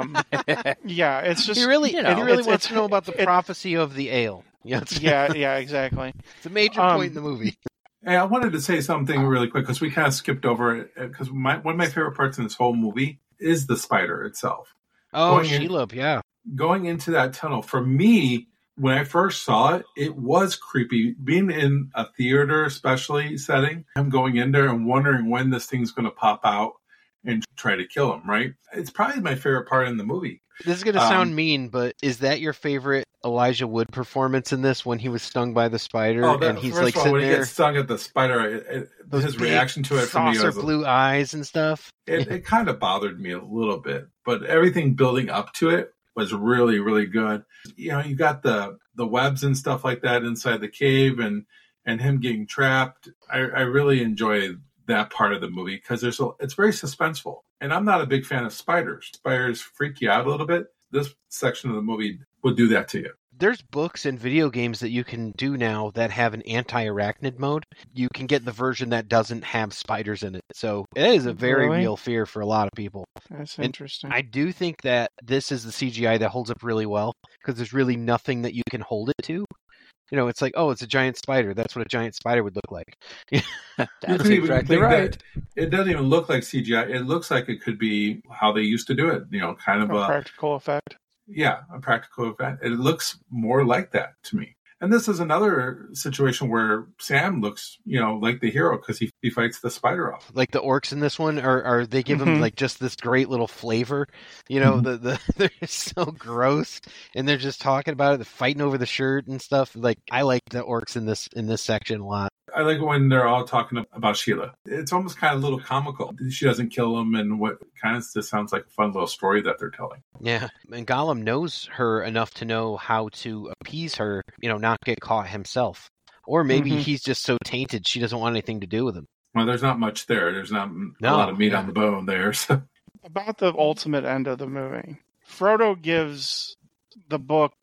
yeah, it's just...
He really
it's-
wants to know about the prophecy of the ale. Yeah,
yeah, exactly.
It's a major point in the movie.
Hey, I wanted to say something really quick because we kind of skipped over it. Because one of my favorite parts in this whole movie is the spider itself.
Oh,
Going in-
Shelob, yeah.
Going into that tunnel, for me, when I first saw it, it was creepy. Being in a theater, especially setting, I'm going in there and wondering when this thing's going to pop out and try to kill him, right? It's probably my favorite part in the movie.
This is going to sound mean, but is that your favorite Elijah Wood performance in this when he was stung by the spider and he's
first
like
of all,
sitting
when he
there?
gets stung at the spider, his
big
reaction to it for me
saucer
was
blue eyes and stuff.
it kind of bothered me a little bit, but everything building up to it was really, really good. You know, you got the webs and stuff like that inside the cave and him getting trapped. I really enjoy that part of the movie because it's very suspenseful. And I'm not a big fan of spiders. Spiders freak you out a little bit. This section of the movie would do that to you.
There's books and video games that you can do now that have an anti-arachnid mode. You can get the version that doesn't have spiders in it. So it is a very
Really?
real fear for a lot of people.
That's
And
interesting.
I do think that this is the CGI that holds up really well because there's really nothing that you can hold it to. You know, it's like, oh, it's a giant spider. That's what a giant spider would look like.
You
That's
could even
exactly
think
right.
that it doesn't even look like CGI. It looks like it could be how they used to do it. You know, kind of
A practical effect.
a practical event. It looks more like that to me. And this is another situation where Sam looks, you know, like the hero because he fights the spider off.
Like the orcs in this one, are they give them
Mhm.
like just this great little flavor? You know, they're so gross, and they're just talking about it, they're fighting over the shirt and stuff. Like I like the orcs in this section a lot.
I like when they're all talking about Sheila. It's almost kind of a little comical. She doesn't kill him, and what kind of just sounds like a fun little story that they're telling.
Yeah, and Gollum knows her enough to know how to appease her, you know, not get caught himself. Or maybe
Mhm.
he's just so tainted she doesn't want anything to do with him.
Well, there's not much there. There's not a
No,
lot of meat
yeah.
on the bone there. So.
About the ultimate end of the movie, Frodo gives the book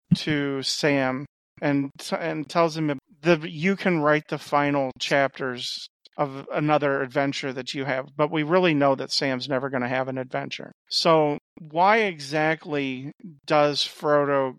to Sam and tells him that you can write the final chapters of another adventure that you have, but we really know that Sam's never going to have an adventure. So why exactly does Frodo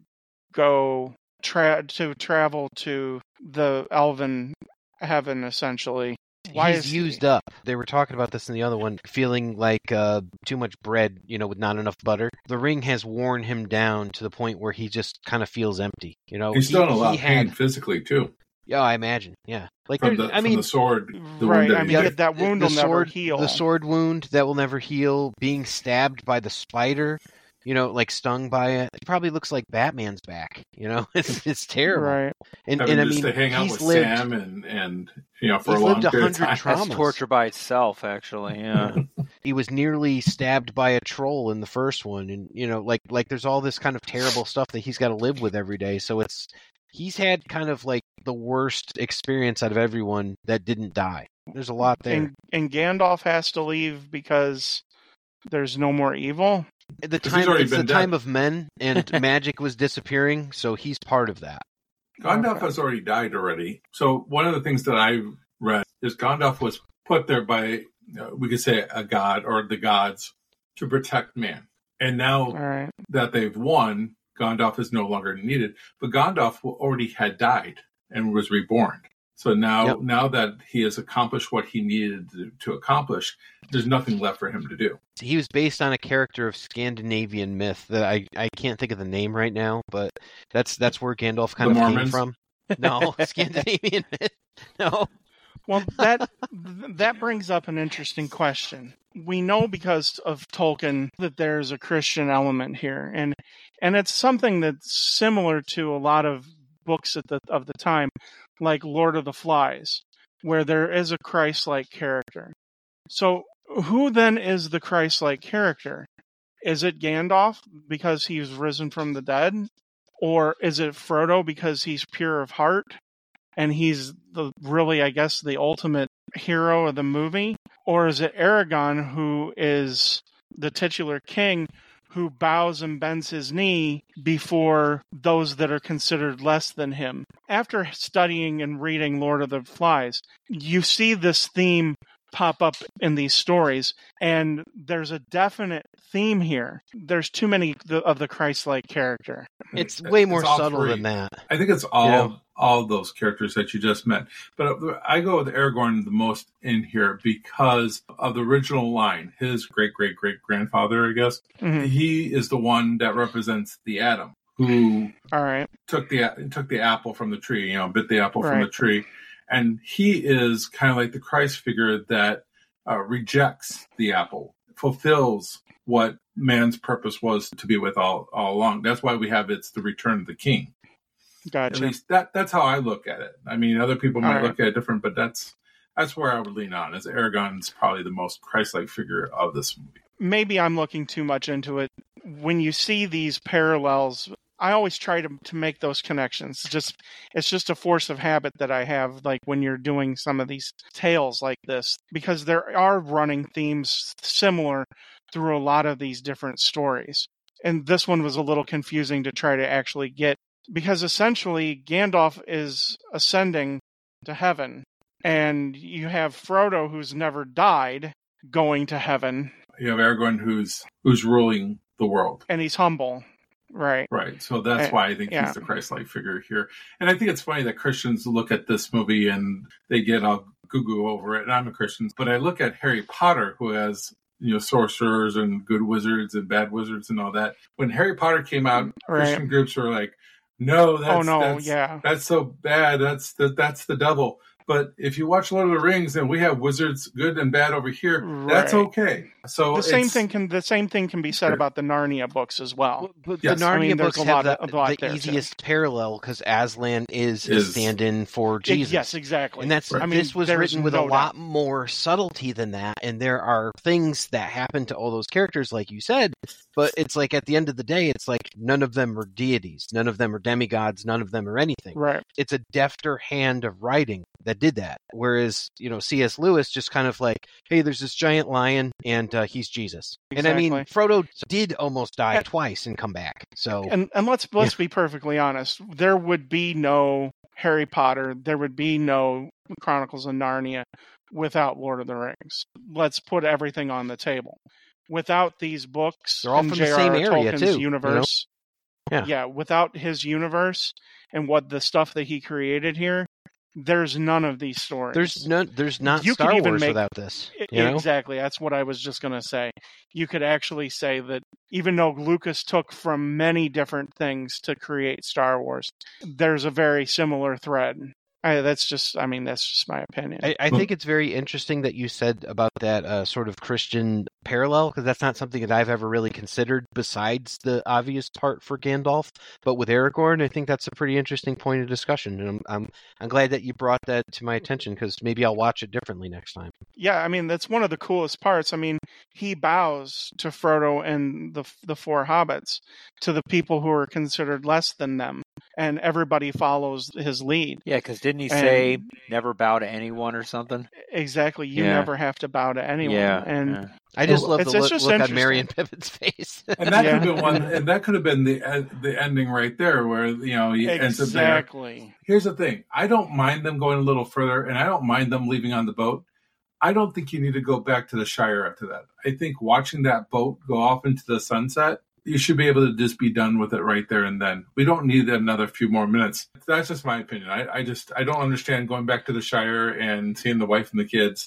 go to travel to the elven heaven, essentially? Why
He's
is
used up. They were talking about this in the other one, feeling like too much bread, you know, with not enough butter. The ring has worn him down to the point where he just kind of feels empty. You know,
He's still in a lot of
he
pain
had.
physically, too.
Yeah, I imagine. Yeah, like
From
there-
the,
I
from
mean,
the sword. The
Right,
wound that
I
he
mean,
did.
that wound
the
will never
sword,
heal.
the sword wound that will never heal, being stabbed by the spider, you know, like stung by it. It probably looks like Batman's back. You know, it's terrible.
Right.
And
Having
I
just
mean,
to hang out
he's
with
lived.
Sam and you know, for
He's
a long
lived
period of
100
time.
traumas.
That's torture by itself, actually. Yeah.
He was nearly stabbed by a troll in the first one, and you know, like there's all this kind of terrible stuff that he's got to live with every day. So he's had kind of like the worst experience out of everyone that didn't die. There's a lot there.
And Gandalf has to leave because there's no more evil.
The
'Cause he's
time
already
it's the
been
time
dead.
of men, and magic was disappearing, so he's part of that.
Gandalf
Okay.
has already died already. So one of the things that I read is Gandalf was put there by, we could say, a god or the gods to protect man. And now
All right.
that they've won, Gandalf is no longer needed. But Gandalf already had died and was reborn. So now that he has accomplished what he needed to accomplish, there's nothing left for him to do.
He was based on a character of Scandinavian myth that I can't think of the name right now, but that's where Gandalf kind
The
of
Mormons?
came from. No, Scandinavian myth. No.
Well, that brings up an interesting question. We know because of Tolkien that there's a Christian element here, And it's something that's similar to a lot of books of the time, like Lord of the Flies, where there is a Christ-like character. So who then is the Christ-like character? Is it Gandalf because he's risen from the dead? Or is it Frodo because he's pure of heart and he's I guess, the ultimate hero of the movie? Or is it Aragorn, who is the titular king, who bows and bends his knee before those that are considered less than him? After studying and reading Lord of the Flies, you see this theme pop up in these stories, and there's a definite theme here. There's too many of the Christ-like character.
It's way more subtle
three.
than that.
I think it's all those characters that you just met. But I go with Aragorn the most in here because of the original line. His great-great-great-grandfather, I guess, he is the one that represents the Adam, who took the apple from the tree, bit the apple from the tree. And he is kind of like the Christ figure that rejects the apple, fulfills what man's purpose was to be with all along. That's why we have it's the return of the king.
Gotcha.
At least that's how I look at it. I mean, other people might look at it different, but that's where I would lean on. As Aragorn's probably the most Christ-like figure of this movie.
Maybe I'm looking too much into it. When you see these parallels, I always try to make those connections. It's just a force of habit that I have, like when you're doing some of these tales like this, because there are running themes similar through a lot of these different stories. And this one was a little confusing to try to actually get, because essentially Gandalf is ascending to heaven, and you have Frodo, who's never died, going to heaven.
You have Aragorn, who's ruling the world.
And he's humble. Right.
So that's why I think he's the Christ-like figure here. And I think it's funny that Christians look at this movie and they get all goo-goo over it. And I'm a Christian, but I look at Harry Potter, who has, sorcerers and good wizards and bad wizards and all that. When Harry Potter came out, Christian groups were like, no, that's so bad. That's the devil. But if you watch Lord of the Rings and we have wizards good and bad over here, that's okay. So
the same thing can be said about the Narnia books as well.
But the Narnia books have the easiest parallel because Aslan is a stand-in for Jesus.
Yes, exactly.
And this was written with a lot more subtlety than that, and there are things that happen to all those characters, like you said, but it's like at the end of the day, it's like none of them are deities, none of them are demigods, none of them are anything.
Right.
It's a defter hand of writing that did that. Whereas, C.S. Lewis just kind of like, hey, there's this giant lion and he's Jesus.
Exactly.
And I mean, Frodo did almost die twice and come back. So
and let's be perfectly honest. There would be no Harry Potter. There would be no Chronicles of Narnia without Lord of the Rings. Let's put everything on the table. Without these books,
they're all from the same area
Tolkien's
too.
Universe.
Yeah.
Without his universe and what the stuff that he created here, there's none of these stories.
There's not Star Wars without this.
Exactly. That's what I was just going to say. You could actually say that even though Lucas took from many different things to create Star Wars, there's a very similar thread. That's just my opinion.
I think it's very interesting that you said about that sort of Christian parallel, because that's not something that I've ever really considered besides the obvious part for Gandalf. But with Aragorn, I think that's a pretty interesting point of discussion, and I'm glad that you brought that to my attention, because maybe I'll watch it differently next time.
Yeah, that's one of the coolest parts. He bows to Frodo and the four hobbits, to the people who are considered less than them, and everybody follows his lead.
Yeah, because didn't he say never bow to anyone or something?
Exactly. You never have to bow to anyone.
Yeah.
I just love the look on Merry and Pippin's face.
And that could have been one. And that could have been the ending right there, where he ends up there.
Exactly.
Here's the thing: I don't mind them going a little further, and I don't mind them leaving on the boat. I don't think you need to go back to the Shire after that. I think watching that boat go off into the sunset, you should be able to just be done with it right there and then. We don't need another few more minutes. That's just my opinion. I don't understand going back to the Shire and seeing the wife and the kids.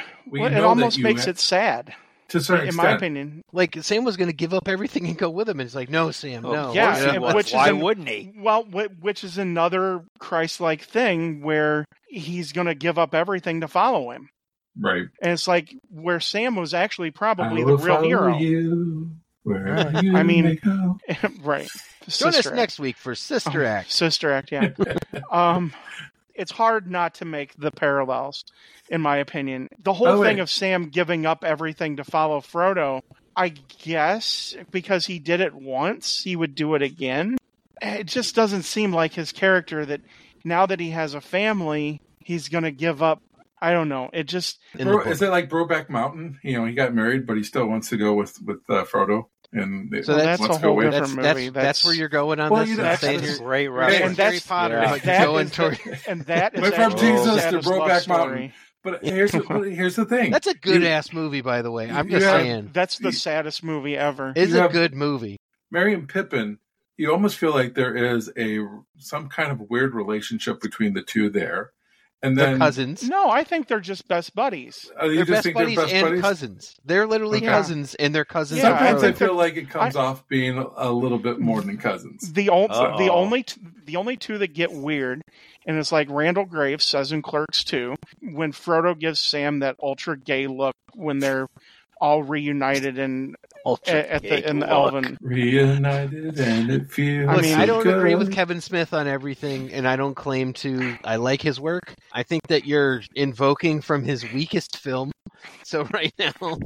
It almost makes it sad.
To a certain extent.
In my opinion.
Like, Sam was going to give up everything and go with him, and it's like, no, Sam, no.
Yeah,
why wouldn't he?
Well, which is another Christ-like thing where he's going to give up everything to follow him.
Right.
And it's like where Sam was actually probably the real hero.
You Wherever you
I mean-
may go.
Right.
Join us
Sister Act.
next week for Sister Act.
Sister Act, yeah. It's hard not to make the parallels, in my opinion. The whole
Oh, wait.
thing of Sam giving up everything to follow Frodo, I guess because he did it once, he would do it again. It just doesn't seem like his character that now that he has a family, he's going to give up. I don't know. It just...
Is it like Brokeback Mountain? You know, he got married, but he still wants to go with Frodo. And
So
that's
wants
a
to go
whole
with.
different movie.
That's where you're going on
Well,
this.
you know,
and
that's
saying
a
you're-
great
you're
reference.
And
Harry
that's-
Potter,
yeah.
but
that
you're going
is
toward.
And that is
Went from
actually
Jesus to
Saddest love
Brokeback
story.
Mountain. But here's the thing.
That's a good ass movie, by the way. I'm
You
just
have-
saying,
That's the saddest movie ever.
it's
you
a
have-
good movie.
Merry and Pippin, you almost feel like there is some kind of weird relationship between the two there. And
They're
then
cousins.
No, I think they're just best buddies.
You
They're
just
best
think
buddies
they're best
and
buddies?
cousins. They're literally
Okay.
cousins, and they're cousins.
Yeah,
of
Sometimes
Frodo.
I feel like it comes off being a little bit more than cousins.
The
Uh-oh.
only two that get weird, and it's like Randall Graves says in Clerks 2, when Frodo gives Sam that ultra gay look when they're all reunited in the Elven.
Reunited and it feels
I
Look,
mean,
I don't
good.
agree with Kevin Smith on everything, and I don't claim to. I like his work. I think that you're invoking from his weakest film. So right now,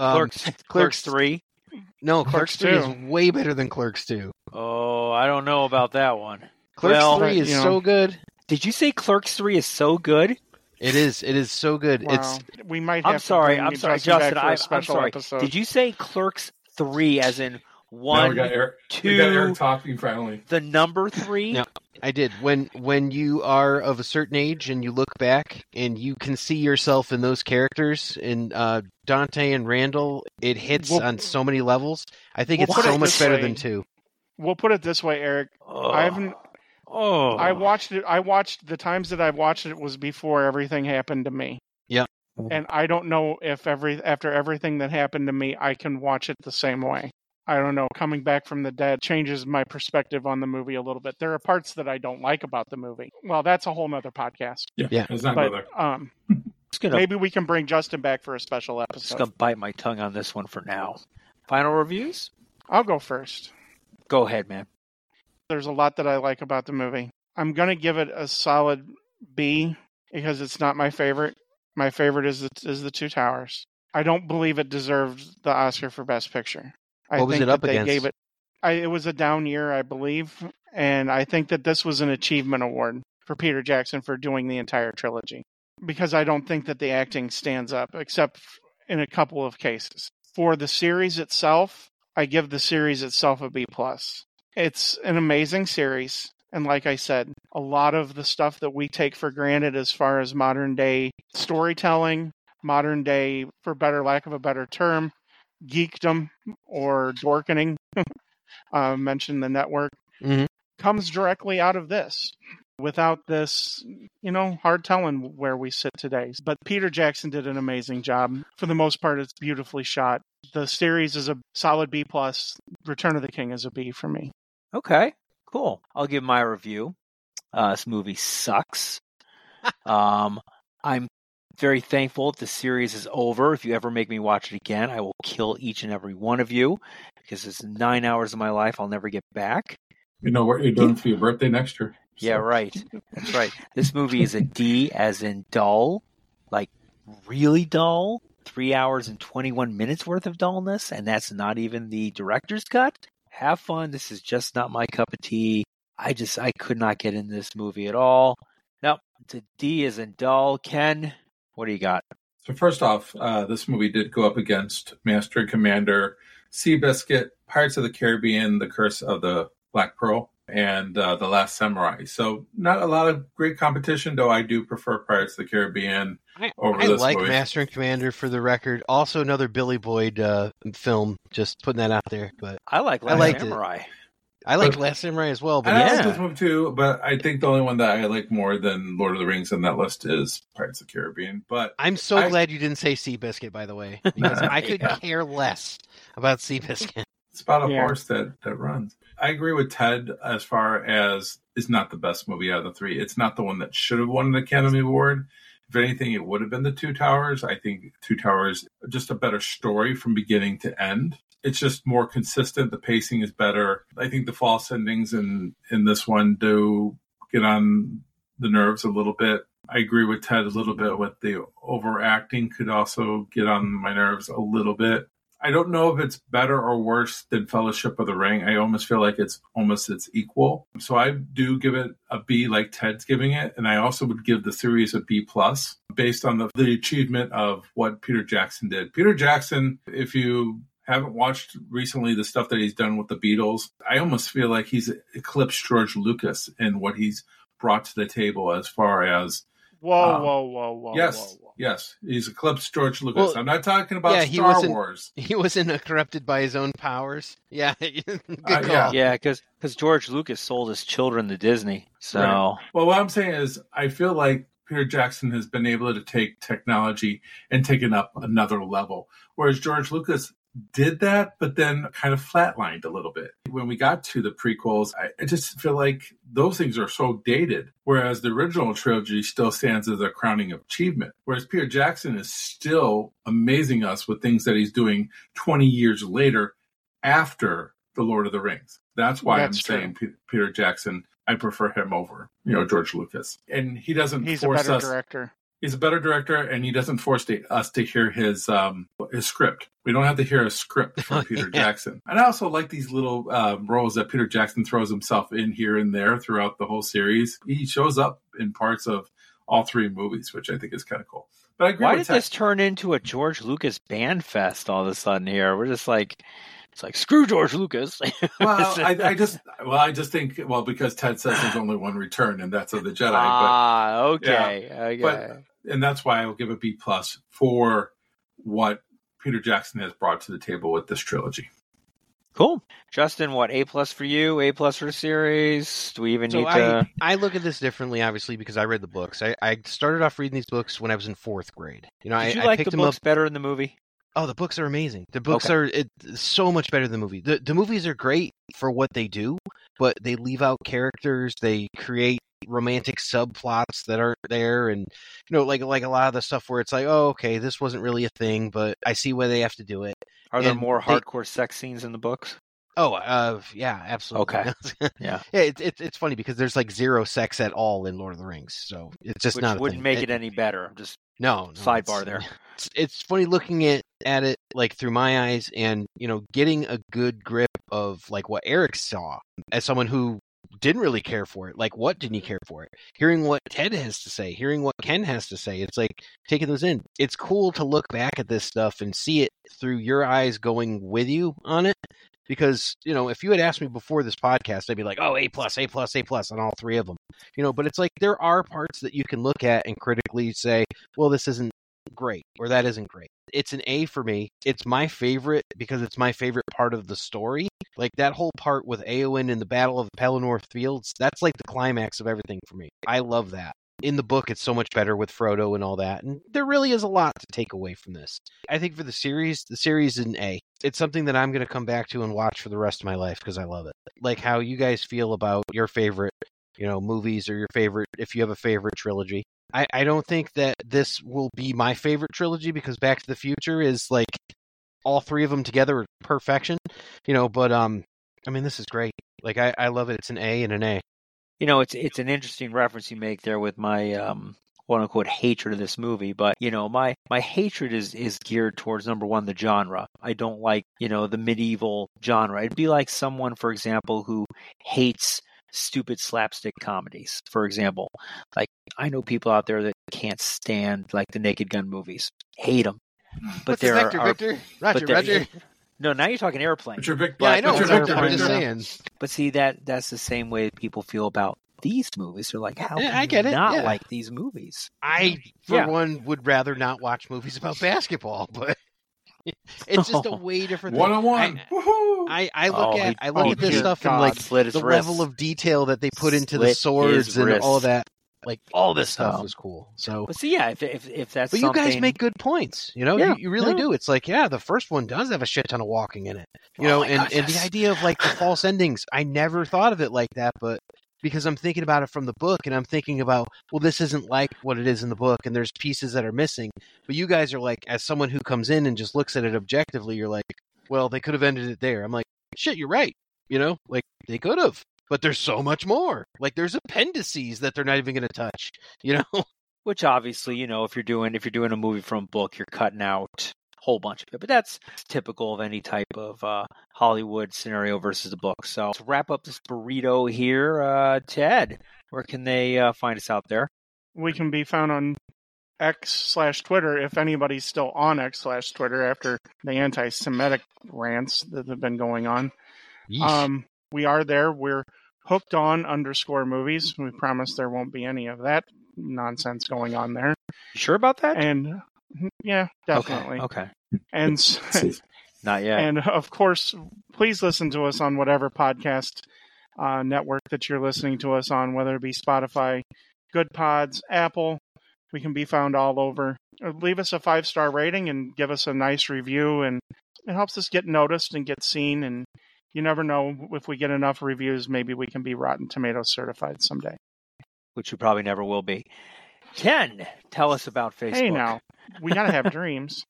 Clerks 3.
No,
Clerks
Clerks 3 is
2.
way better than Clerks 2.
Oh, I don't know about that one.
Clerks
Well,
3 is
you know.
so good.
Did you say Clerks 3 is so good?
It is. It is so good.
Wow.
It's
We might have
I'm sorry,
to bring
Justin.
back for a
I'm
special
sorry.
episode.
Did you say Clerks 3 as in
Now
one,
we got Eric
two,
talking finally.
the number 3?
No. I did. When you are of a certain age and you look back and you can see yourself in those characters in Dante and Randall, it hits
We'll-
on so many levels. I think
we'll
it's
put
so
it
much
this
better
way.
than 2.
We'll put it this way, Eric. I haven't.
Oh.
I watched it. I watched the times that I've watched it was before everything happened to me.
Yeah.
And I don't know if after everything that happened to me, I can watch it the same way. I don't know. Coming back from the dead changes my perspective on the movie a little bit. There are parts that I don't like about the movie. Well, that's a whole nother podcast.
Yeah.
It's not
But
go there.
Just gonna,
maybe we can bring Justin back for a special
just
episode.
gonna bite my tongue on this one for now. Final reviews?
I'll go first.
Go ahead, man.
There's a lot that I like about the movie. I'm going to give it a solid B because it's not my favorite. My favorite is the Two Towers. I don't believe it deserved the Oscar for Best Picture. I
What was
think
it up
that they
against?
gave it. It was a down year, I believe, and I think that this was an achievement award for Peter Jackson for doing the entire trilogy because I don't think that the acting stands up except in a couple of cases. For the series itself, I give the series itself a B+. It's an amazing series. And like I said, a lot of the stuff that we take for granted as far as modern day storytelling, modern day, for better lack of a better term, geekdom or dorkening, mention the network,
Mhm.
comes directly out of this. Without this, hard telling where we sit today. But Peter Jackson did an amazing job. For the most part, it's beautifully shot. The series is a solid B+. Return of the King is a B for me.
Okay, cool. I'll give my review. This movie sucks. I'm very thankful that the series is over. If you ever make me watch it again, I will kill each and every one of you because it's 9 hours of my life I'll never get back.
You know what you're doing for your birthday next year.
Yeah, right. That's right. This movie is a D as in dull, like really dull. 3 hours and 21 minutes worth of dullness, and that's not even the director's cut. Have fun. This is just not my cup of tea. I could not get in this movie at all. No, it's a D as in dull. Ken, what do you got?
So first off, this movie did go up against Master and Commander, Seabiscuit, Pirates of the Caribbean, The Curse of the Black Pearl, and The Last Samurai. So not a lot of great competition, though I do prefer Pirates of the Caribbean over
I
this
like
movie.
Master and Commander for the record. Also, another Billy Boyd film. Just putting that out there. But
I like
I
Last
liked it.
Samurai.
I like
But-
Last Samurai as well. But
And I
yeah.
like this movie too, but I think the only one that I like more than Lord of the Rings on that list is Pirates of the Caribbean. But
I'm so
I-
glad you didn't say Seabiscuit, by the way, because I could
Yeah.
care less about Seabiscuit.
it's about a
Yeah.
horse that runs. I agree with Ted as far as it's not the best movie out of the three. It's not the one that should have won an Academy Award. If anything, it would have been The Two Towers. I think Two Towers, just a better story from beginning to end. it's just more consistent. The pacing is better. I think the false endings in this one do get on the nerves a little bit. I agree with Ted a little bit with the overacting could also get on my nerves a little bit. I don't know if it's better or worse than Fellowship of the Ring. I almost feel like it's equal. So I do give it a B like Ted's giving it. And I also would give the series a B plus based on the achievement of what Peter Jackson did. Peter Jackson, if you haven't watched recently the stuff that he's done with the Beatles, I almost feel like he's eclipsed George Lucas in what he's brought to the table as far as
Whoa.
Yes, he's eclipsed George Lucas. I'm not talking about Star Wars.
He wasn't corrupted by his own powers. Yeah, good call.
Yeah, because George Lucas sold his children to Disney. So,
right. Well, what I'm saying is, I feel like Peter Jackson has been able to take technology and take it up another level, whereas George Lucas did that, but then kind of flatlined a little bit. When we got to the prequels, I just feel like those things are so dated, whereas the original trilogy still stands as a crowning achievement. Whereas Peter Jackson is still amazing us with things that he's doing 20 years later after The Lord of the Rings. That's why I'm saying Peter Jackson, I prefer him over, George Lucas. And he doesn't
He's
force
a better
us.
director.
He's a better director, and he doesn't force us to hear his script. We don't have to hear a script from Peter Jackson. And I also like these little roles that Peter Jackson throws himself in here and there throughout the whole series. He shows up in parts of all three movies, which I think is kind of cool. But I agree
why
with
did this turn into a George Lucas band fest all of a sudden here? We're just like, it's like, screw George Lucas.
Well, I just think, because Ted says there's only one return, and that's of the Jedi.
Okay.
Yeah,
Okay.
And that's why I will give a B plus for what Peter Jackson has brought to the table with this trilogy.
Cool. Justin, what, A plus for you? A plus for the series? Do we even need to...
I look at this differently, obviously, because I read the books. I started off reading these books when I was in 4th grade.
Did you like the books better than the movie?
Oh, the books are amazing. The books are so much better than the movie. The movies are great for what they do, but they leave out characters. They create romantic subplots that aren't there, and like a lot of the stuff where it's like, oh, okay, this wasn't really a thing, but I see why they have to do it.
Are there more hardcore sex scenes in the books?
Oh, yeah, absolutely.
Okay. Yeah.
It's funny because there's like zero sex at all in Lord of the Rings, so it's just not a
wouldn't
thing.
make it any better. Just
no
sidebar there.
It's funny looking at it like through my eyes, and getting a good grip of like what Eric saw as someone who didn't really care for it. Like, what didn't he care for it? Hearing what Ted has to say, hearing what Ken has to say, it's like taking those in. It's cool to look back at this stuff and see it through your eyes going with you on it. Because, if you had asked me before this podcast, I'd be like, oh, A plus on all three of them. But it's like there are parts that you can look at and critically say, well, this isn't great or that isn't great. It's an A for me. It's my favorite because it's my favorite part of the story. Like that whole part with Éowyn in the Battle of the Pelennor Fields, that's like the climax of everything for me. I love that. In the book, it's so much better with Frodo and all that. And there really is a lot to take away from this. I think for the series is an A. It's something that I'm going to come back to and watch for the rest of my life because I love it. Like how you guys feel about your favorite, movies or your favorite, if you have a favorite trilogy. I don't think that this will be my favorite trilogy because Back to the Future is like all three of them together are perfection, but this is great. Like I love it. It's an A and an A.
It's an interesting reference you make there with my quote unquote hatred of this movie, but my hatred is geared towards, number one, the genre. I don't like the medieval genre. It'd be like someone, for example, who hates stupid slapstick comedies, for example. Like I know people out there that can't stand like the Naked Gun movies, hate them. But there are
Victor. Roger.
No, now you're talking Airplane.
Yeah, I know. I'm just saying.
But see, that's the same way people feel about these movies. They're like, how can
I get
you
it.
not like these movies?
I, for one, would rather not watch movies about basketball, but it's just a way different thing.
One-on-one.
I look at this stuff and like the level of detail that they put into the swords and all that. Like all this stuff was cool. So,
but see, yeah, if that's,
but you guys make good points. You really do. It's like, the first one does have a shit ton of walking in it. And the idea of like the false endings, I never thought of it like that, but because I'm thinking about it from the book, and I'm thinking about, well, this isn't like what it is in the book, and there's pieces that are missing. But you guys are like, as someone who comes in and just looks at it objectively, you're like, well, they could have ended it there. I'm like, shit, you're right. Like they could have, but there's so much more. Like there's appendices that they're not even going to touch.
Which obviously, if you're doing a movie from a book, you're cutting out a whole bunch of it. But that's typical of any type of Hollywood scenario versus a book. So to wrap up this burrito here, Ted, where can they find us out there?
We can be found on X/Twitter, if anybody's still on X/Twitter after the anti-Semitic rants that have been going on. We are there. We're hooked on _movies. We promise there won't be any of that nonsense going on there.
You sure about that?
And yeah, definitely.
Okay.
And
not yet.
And of course, please listen to us on whatever podcast network that you're listening to us on, whether it be Spotify, Good Pods, Apple. We can be found all over. Leave us a 5-star rating and give us a nice review, and it helps us get noticed and get seen. And you never know, if we get enough reviews, maybe we can be Rotten Tomatoes certified someday.
Which we probably never will be. Ken, tell us about Facebook.
Hey, now, we got to have dreams.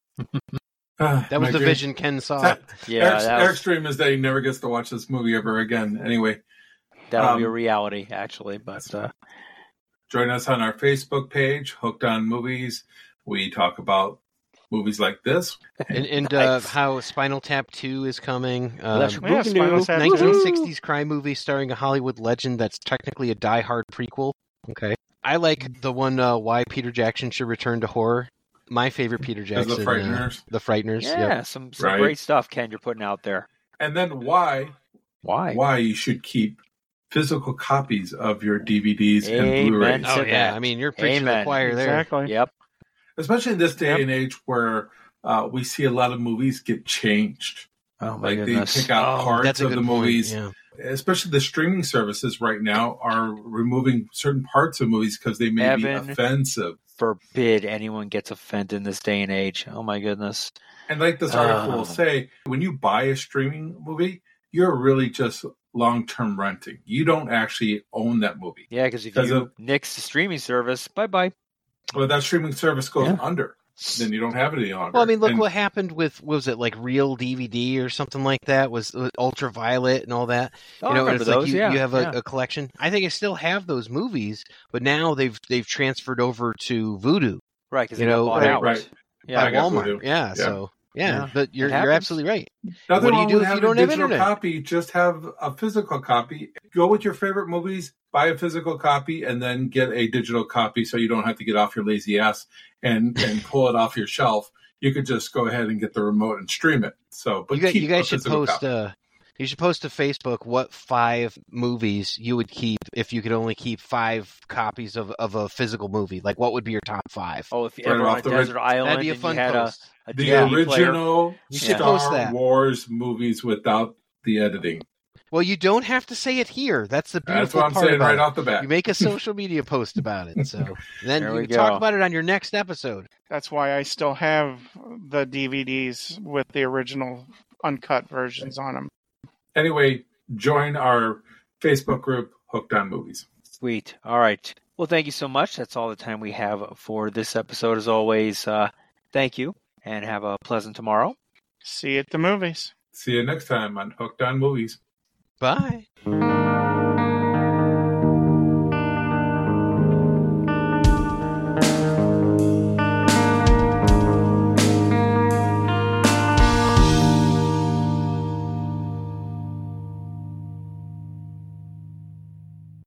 That was the vision Ken saw.
Eric's dream is that he never gets to watch this movie ever again. Anyway.
That'll be a reality, actually. But
join us on our Facebook page, Hooked on Movies. We talk about movies like this.
And how Spinal Tap 2 is coming.
Spinal Tap
1960s crime movie starring a Hollywood legend that's technically a Die Hard prequel. Okay. I like the one, Why Peter Jackson Should Return to Horror. My favorite Peter Jackson.
The Frighteners.
The Frighteners.
Yeah,
yep.
some great stuff, Ken, you're putting out there.
And then why you should keep physical copies of your DVDs and Blu-rays.
Oh, yeah. I mean, you're preaching to the choir there.
Exactly.
Yep.
Especially in this day and age where we see a lot of movies get changed.
Oh, my
goodness.
goodness.
They pick out parts of the movies.
Yeah.
Especially the streaming services right now are removing certain parts of movies because they may be offensive.
Forbid anyone gets offended in this day and age. Oh, my goodness.
And like this article will say, when you buy a streaming movie, you're really just long-term renting. You don't actually own that movie.
Yeah, because if you nix the streaming service, bye-bye.
Well, that streaming service goes under. Then you don't have it any longer.
Well, I mean, look what happened with, what was it, like Real DVD or something like that? Was Ultraviolet and all that?
Oh, I remember those.
Like you have a collection. I think I still have those movies, but now they've transferred over to Vudu.
Right, because they got bought out.
Right.
By Walmart. Yeah, so... Yeah, but you're absolutely right.
Nothing
what do you do if you don't have internet?
Copy, just have a physical copy. Go with your favorite movies, buy a physical copy, and then get a digital copy so you don't have to get off your lazy ass and pull it off your shelf. You could just go ahead and get the remote and stream it. So, but
you guys should post. You should post to Facebook what 5 movies you would keep if you could only keep 5 copies of a physical movie. Like, what would be your top 5?
Oh, if you ever on a desert island,
that'd be a fun post.
The original Star Wars movies without the editing.
Well, you don't have to say it here. That's the beautiful part.
That's what I'm saying right
it.
off the bat.
You make a social media post about it. So then you can talk about it on your next episode.
That's why I still have the DVDs with the original uncut versions on them.
Anyway, join our Facebook group, Hooked on Movies.
Sweet. All right. Well, thank you so much. That's all the time we have for this episode. As always, thank you, and have a pleasant tomorrow.
See you at the movies.
See you next time on Hooked on Movies.
Bye.